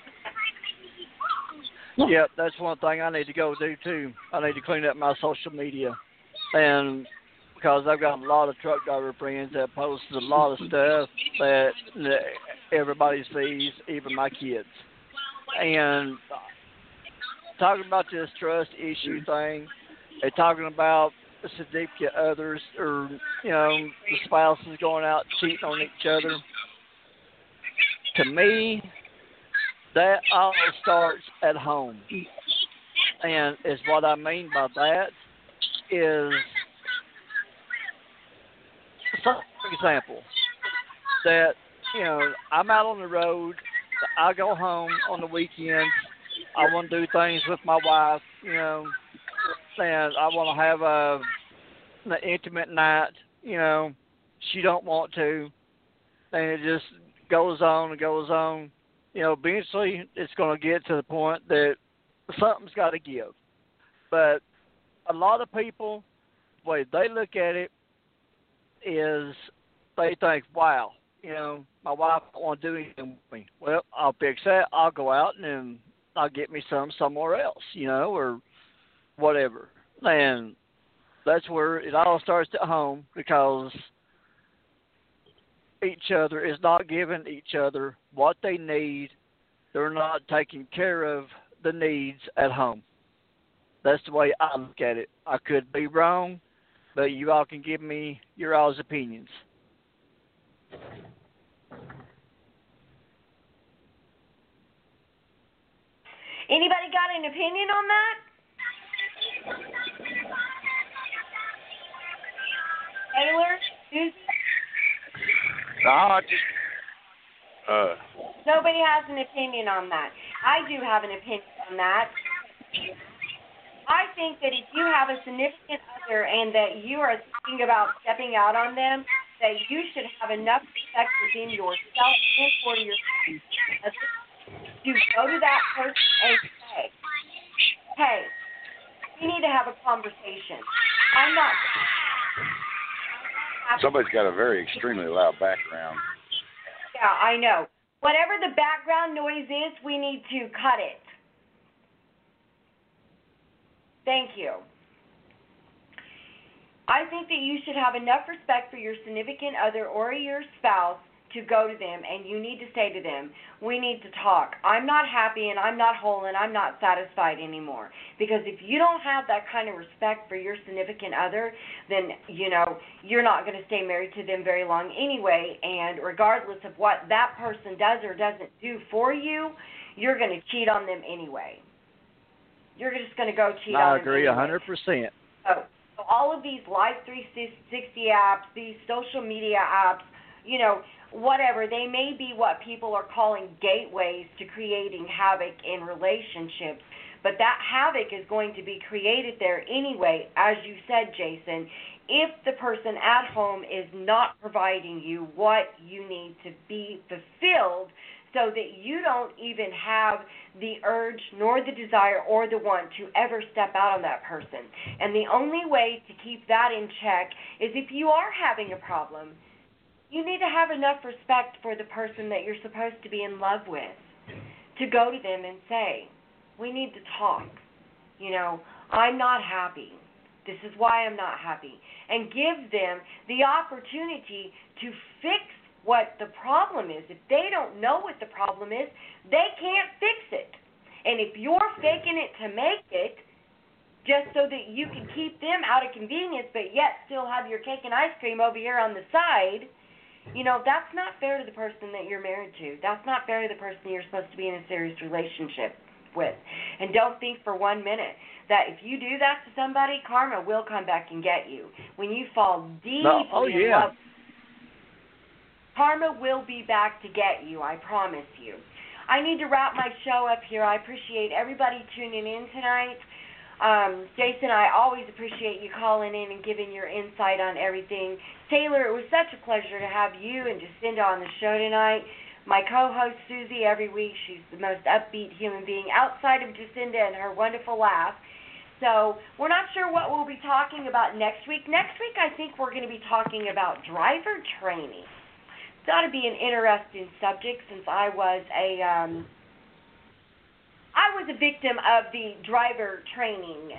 yeah, that's one thing I need to go do too. I need to clean up my social media, and because I've got a lot of truck driver friends that post a lot of stuff that everybody sees, even my kids. And talking about this trust issue thing, they're talking about significant others, or you know, the spouses going out cheating on each other. To me, that all starts at home, and is what I mean by that is, for example, that you know, I'm out on the road, I go home on the weekends, I want to do things with my wife, you know, and I want to have a an intimate night, you know, she don't want to, and it just goes on and goes on. You know, eventually it's going to get to the point that something's got to give. But a lot of people, the way they look at it is they think, wow, you know, my wife don't want to do anything with me. Well, I'll fix that. I'll go out and then I'll get me some somewhere else, you know, or whatever. And that's where it all starts at home, because each other is not giving each other what they need. They're not taking care of the needs at home. That's the way I look at it. I could be wrong, but you all can give me your all's opinions. Anybody got an opinion on that? Taylor? Susie? No, I just uh Nobody has an opinion on that. I do have an opinion on that. I think that if you have a significant other and that you are thinking about stepping out on them, that you should have enough respect within yourself and for yourself to go to that person and say, hey, we need to have a conversation. I'm not... Somebody's got a very extremely loud background. Yeah, I know. Whatever the background noise is, we need to cut it. Thank you. I think that you should have enough respect for your significant other or your spouse to go to them, and you need to say to them, we need to talk. I'm not happy, and I'm not whole, and I'm not satisfied anymore. Because if you don't have that kind of respect for your significant other, then, you know, you're not going to stay married to them very long anyway, and regardless of what that person does or doesn't do for you, you're going to cheat on them anyway. You're just going to go cheat I on them agree anyway. one hundred percent. So, so all of these Life three sixty apps, these social media apps, you know, whatever, they may be what people are calling gateways to creating havoc in relationships, but that havoc is going to be created there anyway, as you said, Jason, if the person at home is not providing you what you need to be fulfilled, so that you don't even have the urge nor the desire or the want to ever step out on that person. And the only way to keep that in check is if you are having a problem, you need to have enough respect for the person that you're supposed to be in love with to go to them and say, we need to talk. You know, I'm not happy. This is why I'm not happy. And give them the opportunity to fix what the problem is. If they don't know what the problem is, they can't fix it. And if you're faking it to make it, just so that you can keep them out of convenience, but yet still have your cake and ice cream over here on the side, you know, that's not fair to the person that you're married to. That's not fair to the person you're supposed to be in a serious relationship with. And don't think for one minute that if you do that to somebody, karma will come back and get you. When you fall deeply no, oh, in yeah. love, karma will be back to get you, I promise you. I need to wrap my show up here. I appreciate everybody tuning in tonight. Um, Jason, I always appreciate you calling in and giving your insight on everything. Taylor, it was such a pleasure to have you and Jacinda on the show tonight. My co-host, Susie, every week, she's the most upbeat human being outside of Jacinda and her wonderful laugh. So we're not sure what we'll be talking about next week. Next week, I think we're going to be talking about driver training. It ought to be an interesting subject since I was a um, I was a victim of the driver training.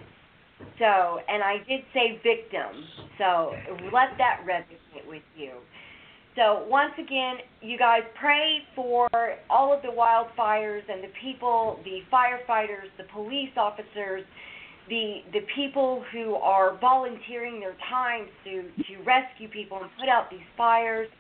So, and I did say victim. So let that resonate with you. So once again, you guys pray for all of the wildfires and the people, the firefighters, the police officers, the the people who are volunteering their time to, to rescue people and put out these fires.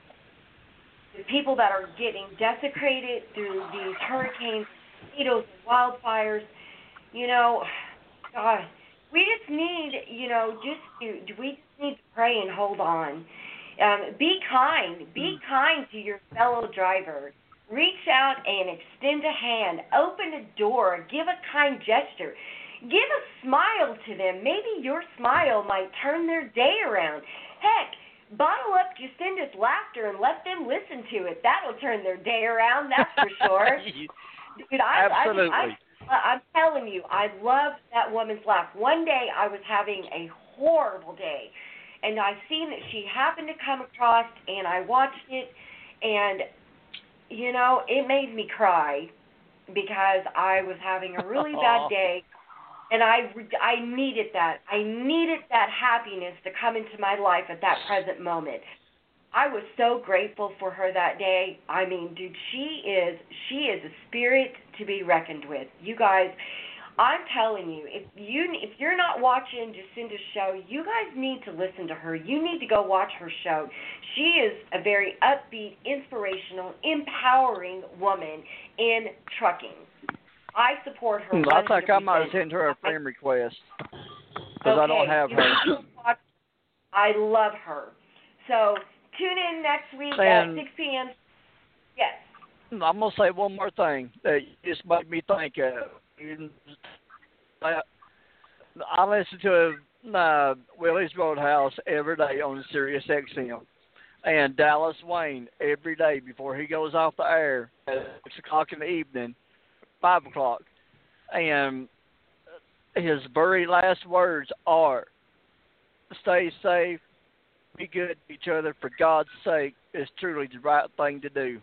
The people that are getting desecrated through these hurricanes, tornadoes, and wildfires, you know, God, we just need, you know, just to, we just need to pray and hold on. Um, be kind. Be kind to your fellow driver. Reach out and extend a hand. Open a door. Give a kind gesture. Give a smile to them. Maybe your smile might turn their day around. Heck, bottle up Jacinda's laughter and let them listen to it. That'll turn their day around, that's for sure. Dude, I, Absolutely. I, I, I'm telling you, I love that woman's laugh. One day I was having a horrible day, and I seen that she happened to come across, and I watched it, and, you know, it made me cry because I was having a really bad day. And I, I needed that. I needed that happiness to come into my life at that present moment. I was so grateful for her that day. I mean, dude, she is she is a spirit to be reckoned with. You guys, I'm telling you, if you if you're not watching Jacinda's show, you guys need to listen to her. You need to go watch her show. She is a very upbeat, inspirational, empowering woman in trucking. I support her. I think I might send her a friend request because okay. I don't have her. I love her. So tune in next week and at six p.m. Yes. I'm going to say one more thing that just made me think of. I listen to uh, Willie's Roadhouse every day on Sirius X M. And Dallas Wayne every day before he goes off the air at six o'clock in the evening. Five o'clock, and his very last words are, stay safe, be good to each other, for God's sake, it's truly the right thing to do.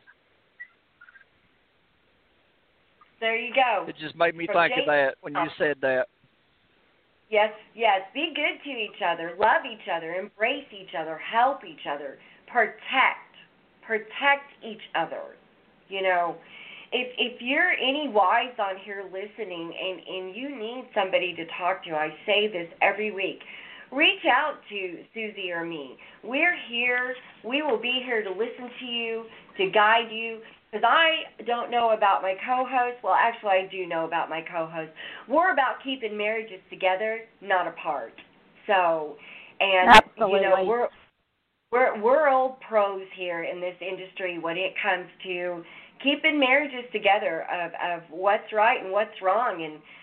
There you go. It just made me From think Jason, of that when you said that. Yes, yes, be good to each other, love each other, embrace each other, help each other, protect, protect each other, you know. If if you're any wise on here listening and, and you need somebody to talk to, I say this every week, reach out to Susie or me. We're here. We will be here to listen to you, to guide you, because I don't know about my co-host. Well, actually, I do know about my co-host. We're about keeping marriages together, not apart. So, and, Absolutely. you know, we're, we're, we're old pros here in this industry when it comes to keeping marriages together of, of what's right and what's wrong. And,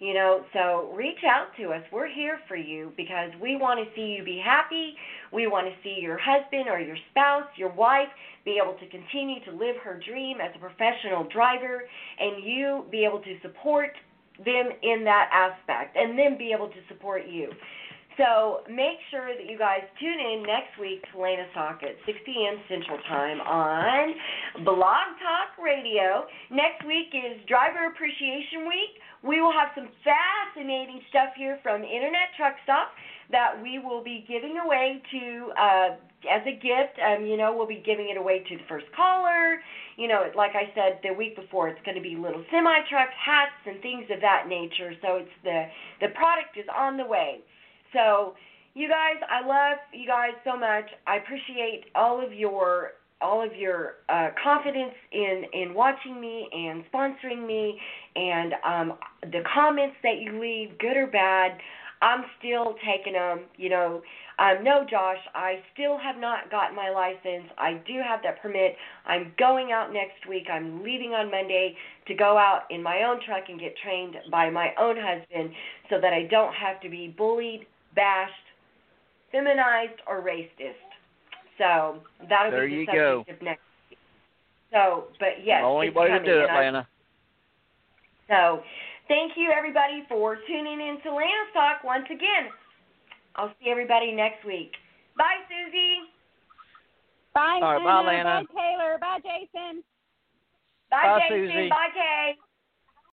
You know, so reach out to us. We're here for you because we want to see you be happy. We want to see your husband or your spouse, your wife, be able to continue to live her dream as a professional driver, and you be able to support them in that aspect and then be able to support you. So make sure that you guys tune in next week to Lana Talk at six p.m. Central Time on Blog Talk Radio. Next week is Driver Appreciation Week. We will have some fascinating stuff here from Internet Truck Stop that we will be giving away to uh, as a gift. Um, you know, we'll be giving it away to the first caller. You know, like I said the week before, it's going to be little semi-trucks, hats, and things of that nature. So it's the the product is on the way. So you guys, I love you guys so much. I appreciate all of your all of your uh, confidence in, in watching me and sponsoring me, and um, the comments that you leave, good or bad, I'm still taking them. You know, um, no, Josh, I still have not gotten my license. I do have that permit. I'm going out next week. I'm leaving on Monday to go out in my own truck and get trained by my own husband so that I don't have to be bullied, bashed, feminized, or racist. So that'll there be the you subject go. of next week. So, but yes, the only it's way coming, to do it, I, Lana. So thank you, everybody, for tuning in to Lana's Talk once again. I'll see everybody next week. Bye, Susie. Bye, All right, Lana. bye, Lana. Bye, Taylor. Bye, Jason. Bye, Bye, Jason. Susie. Bye, Kay.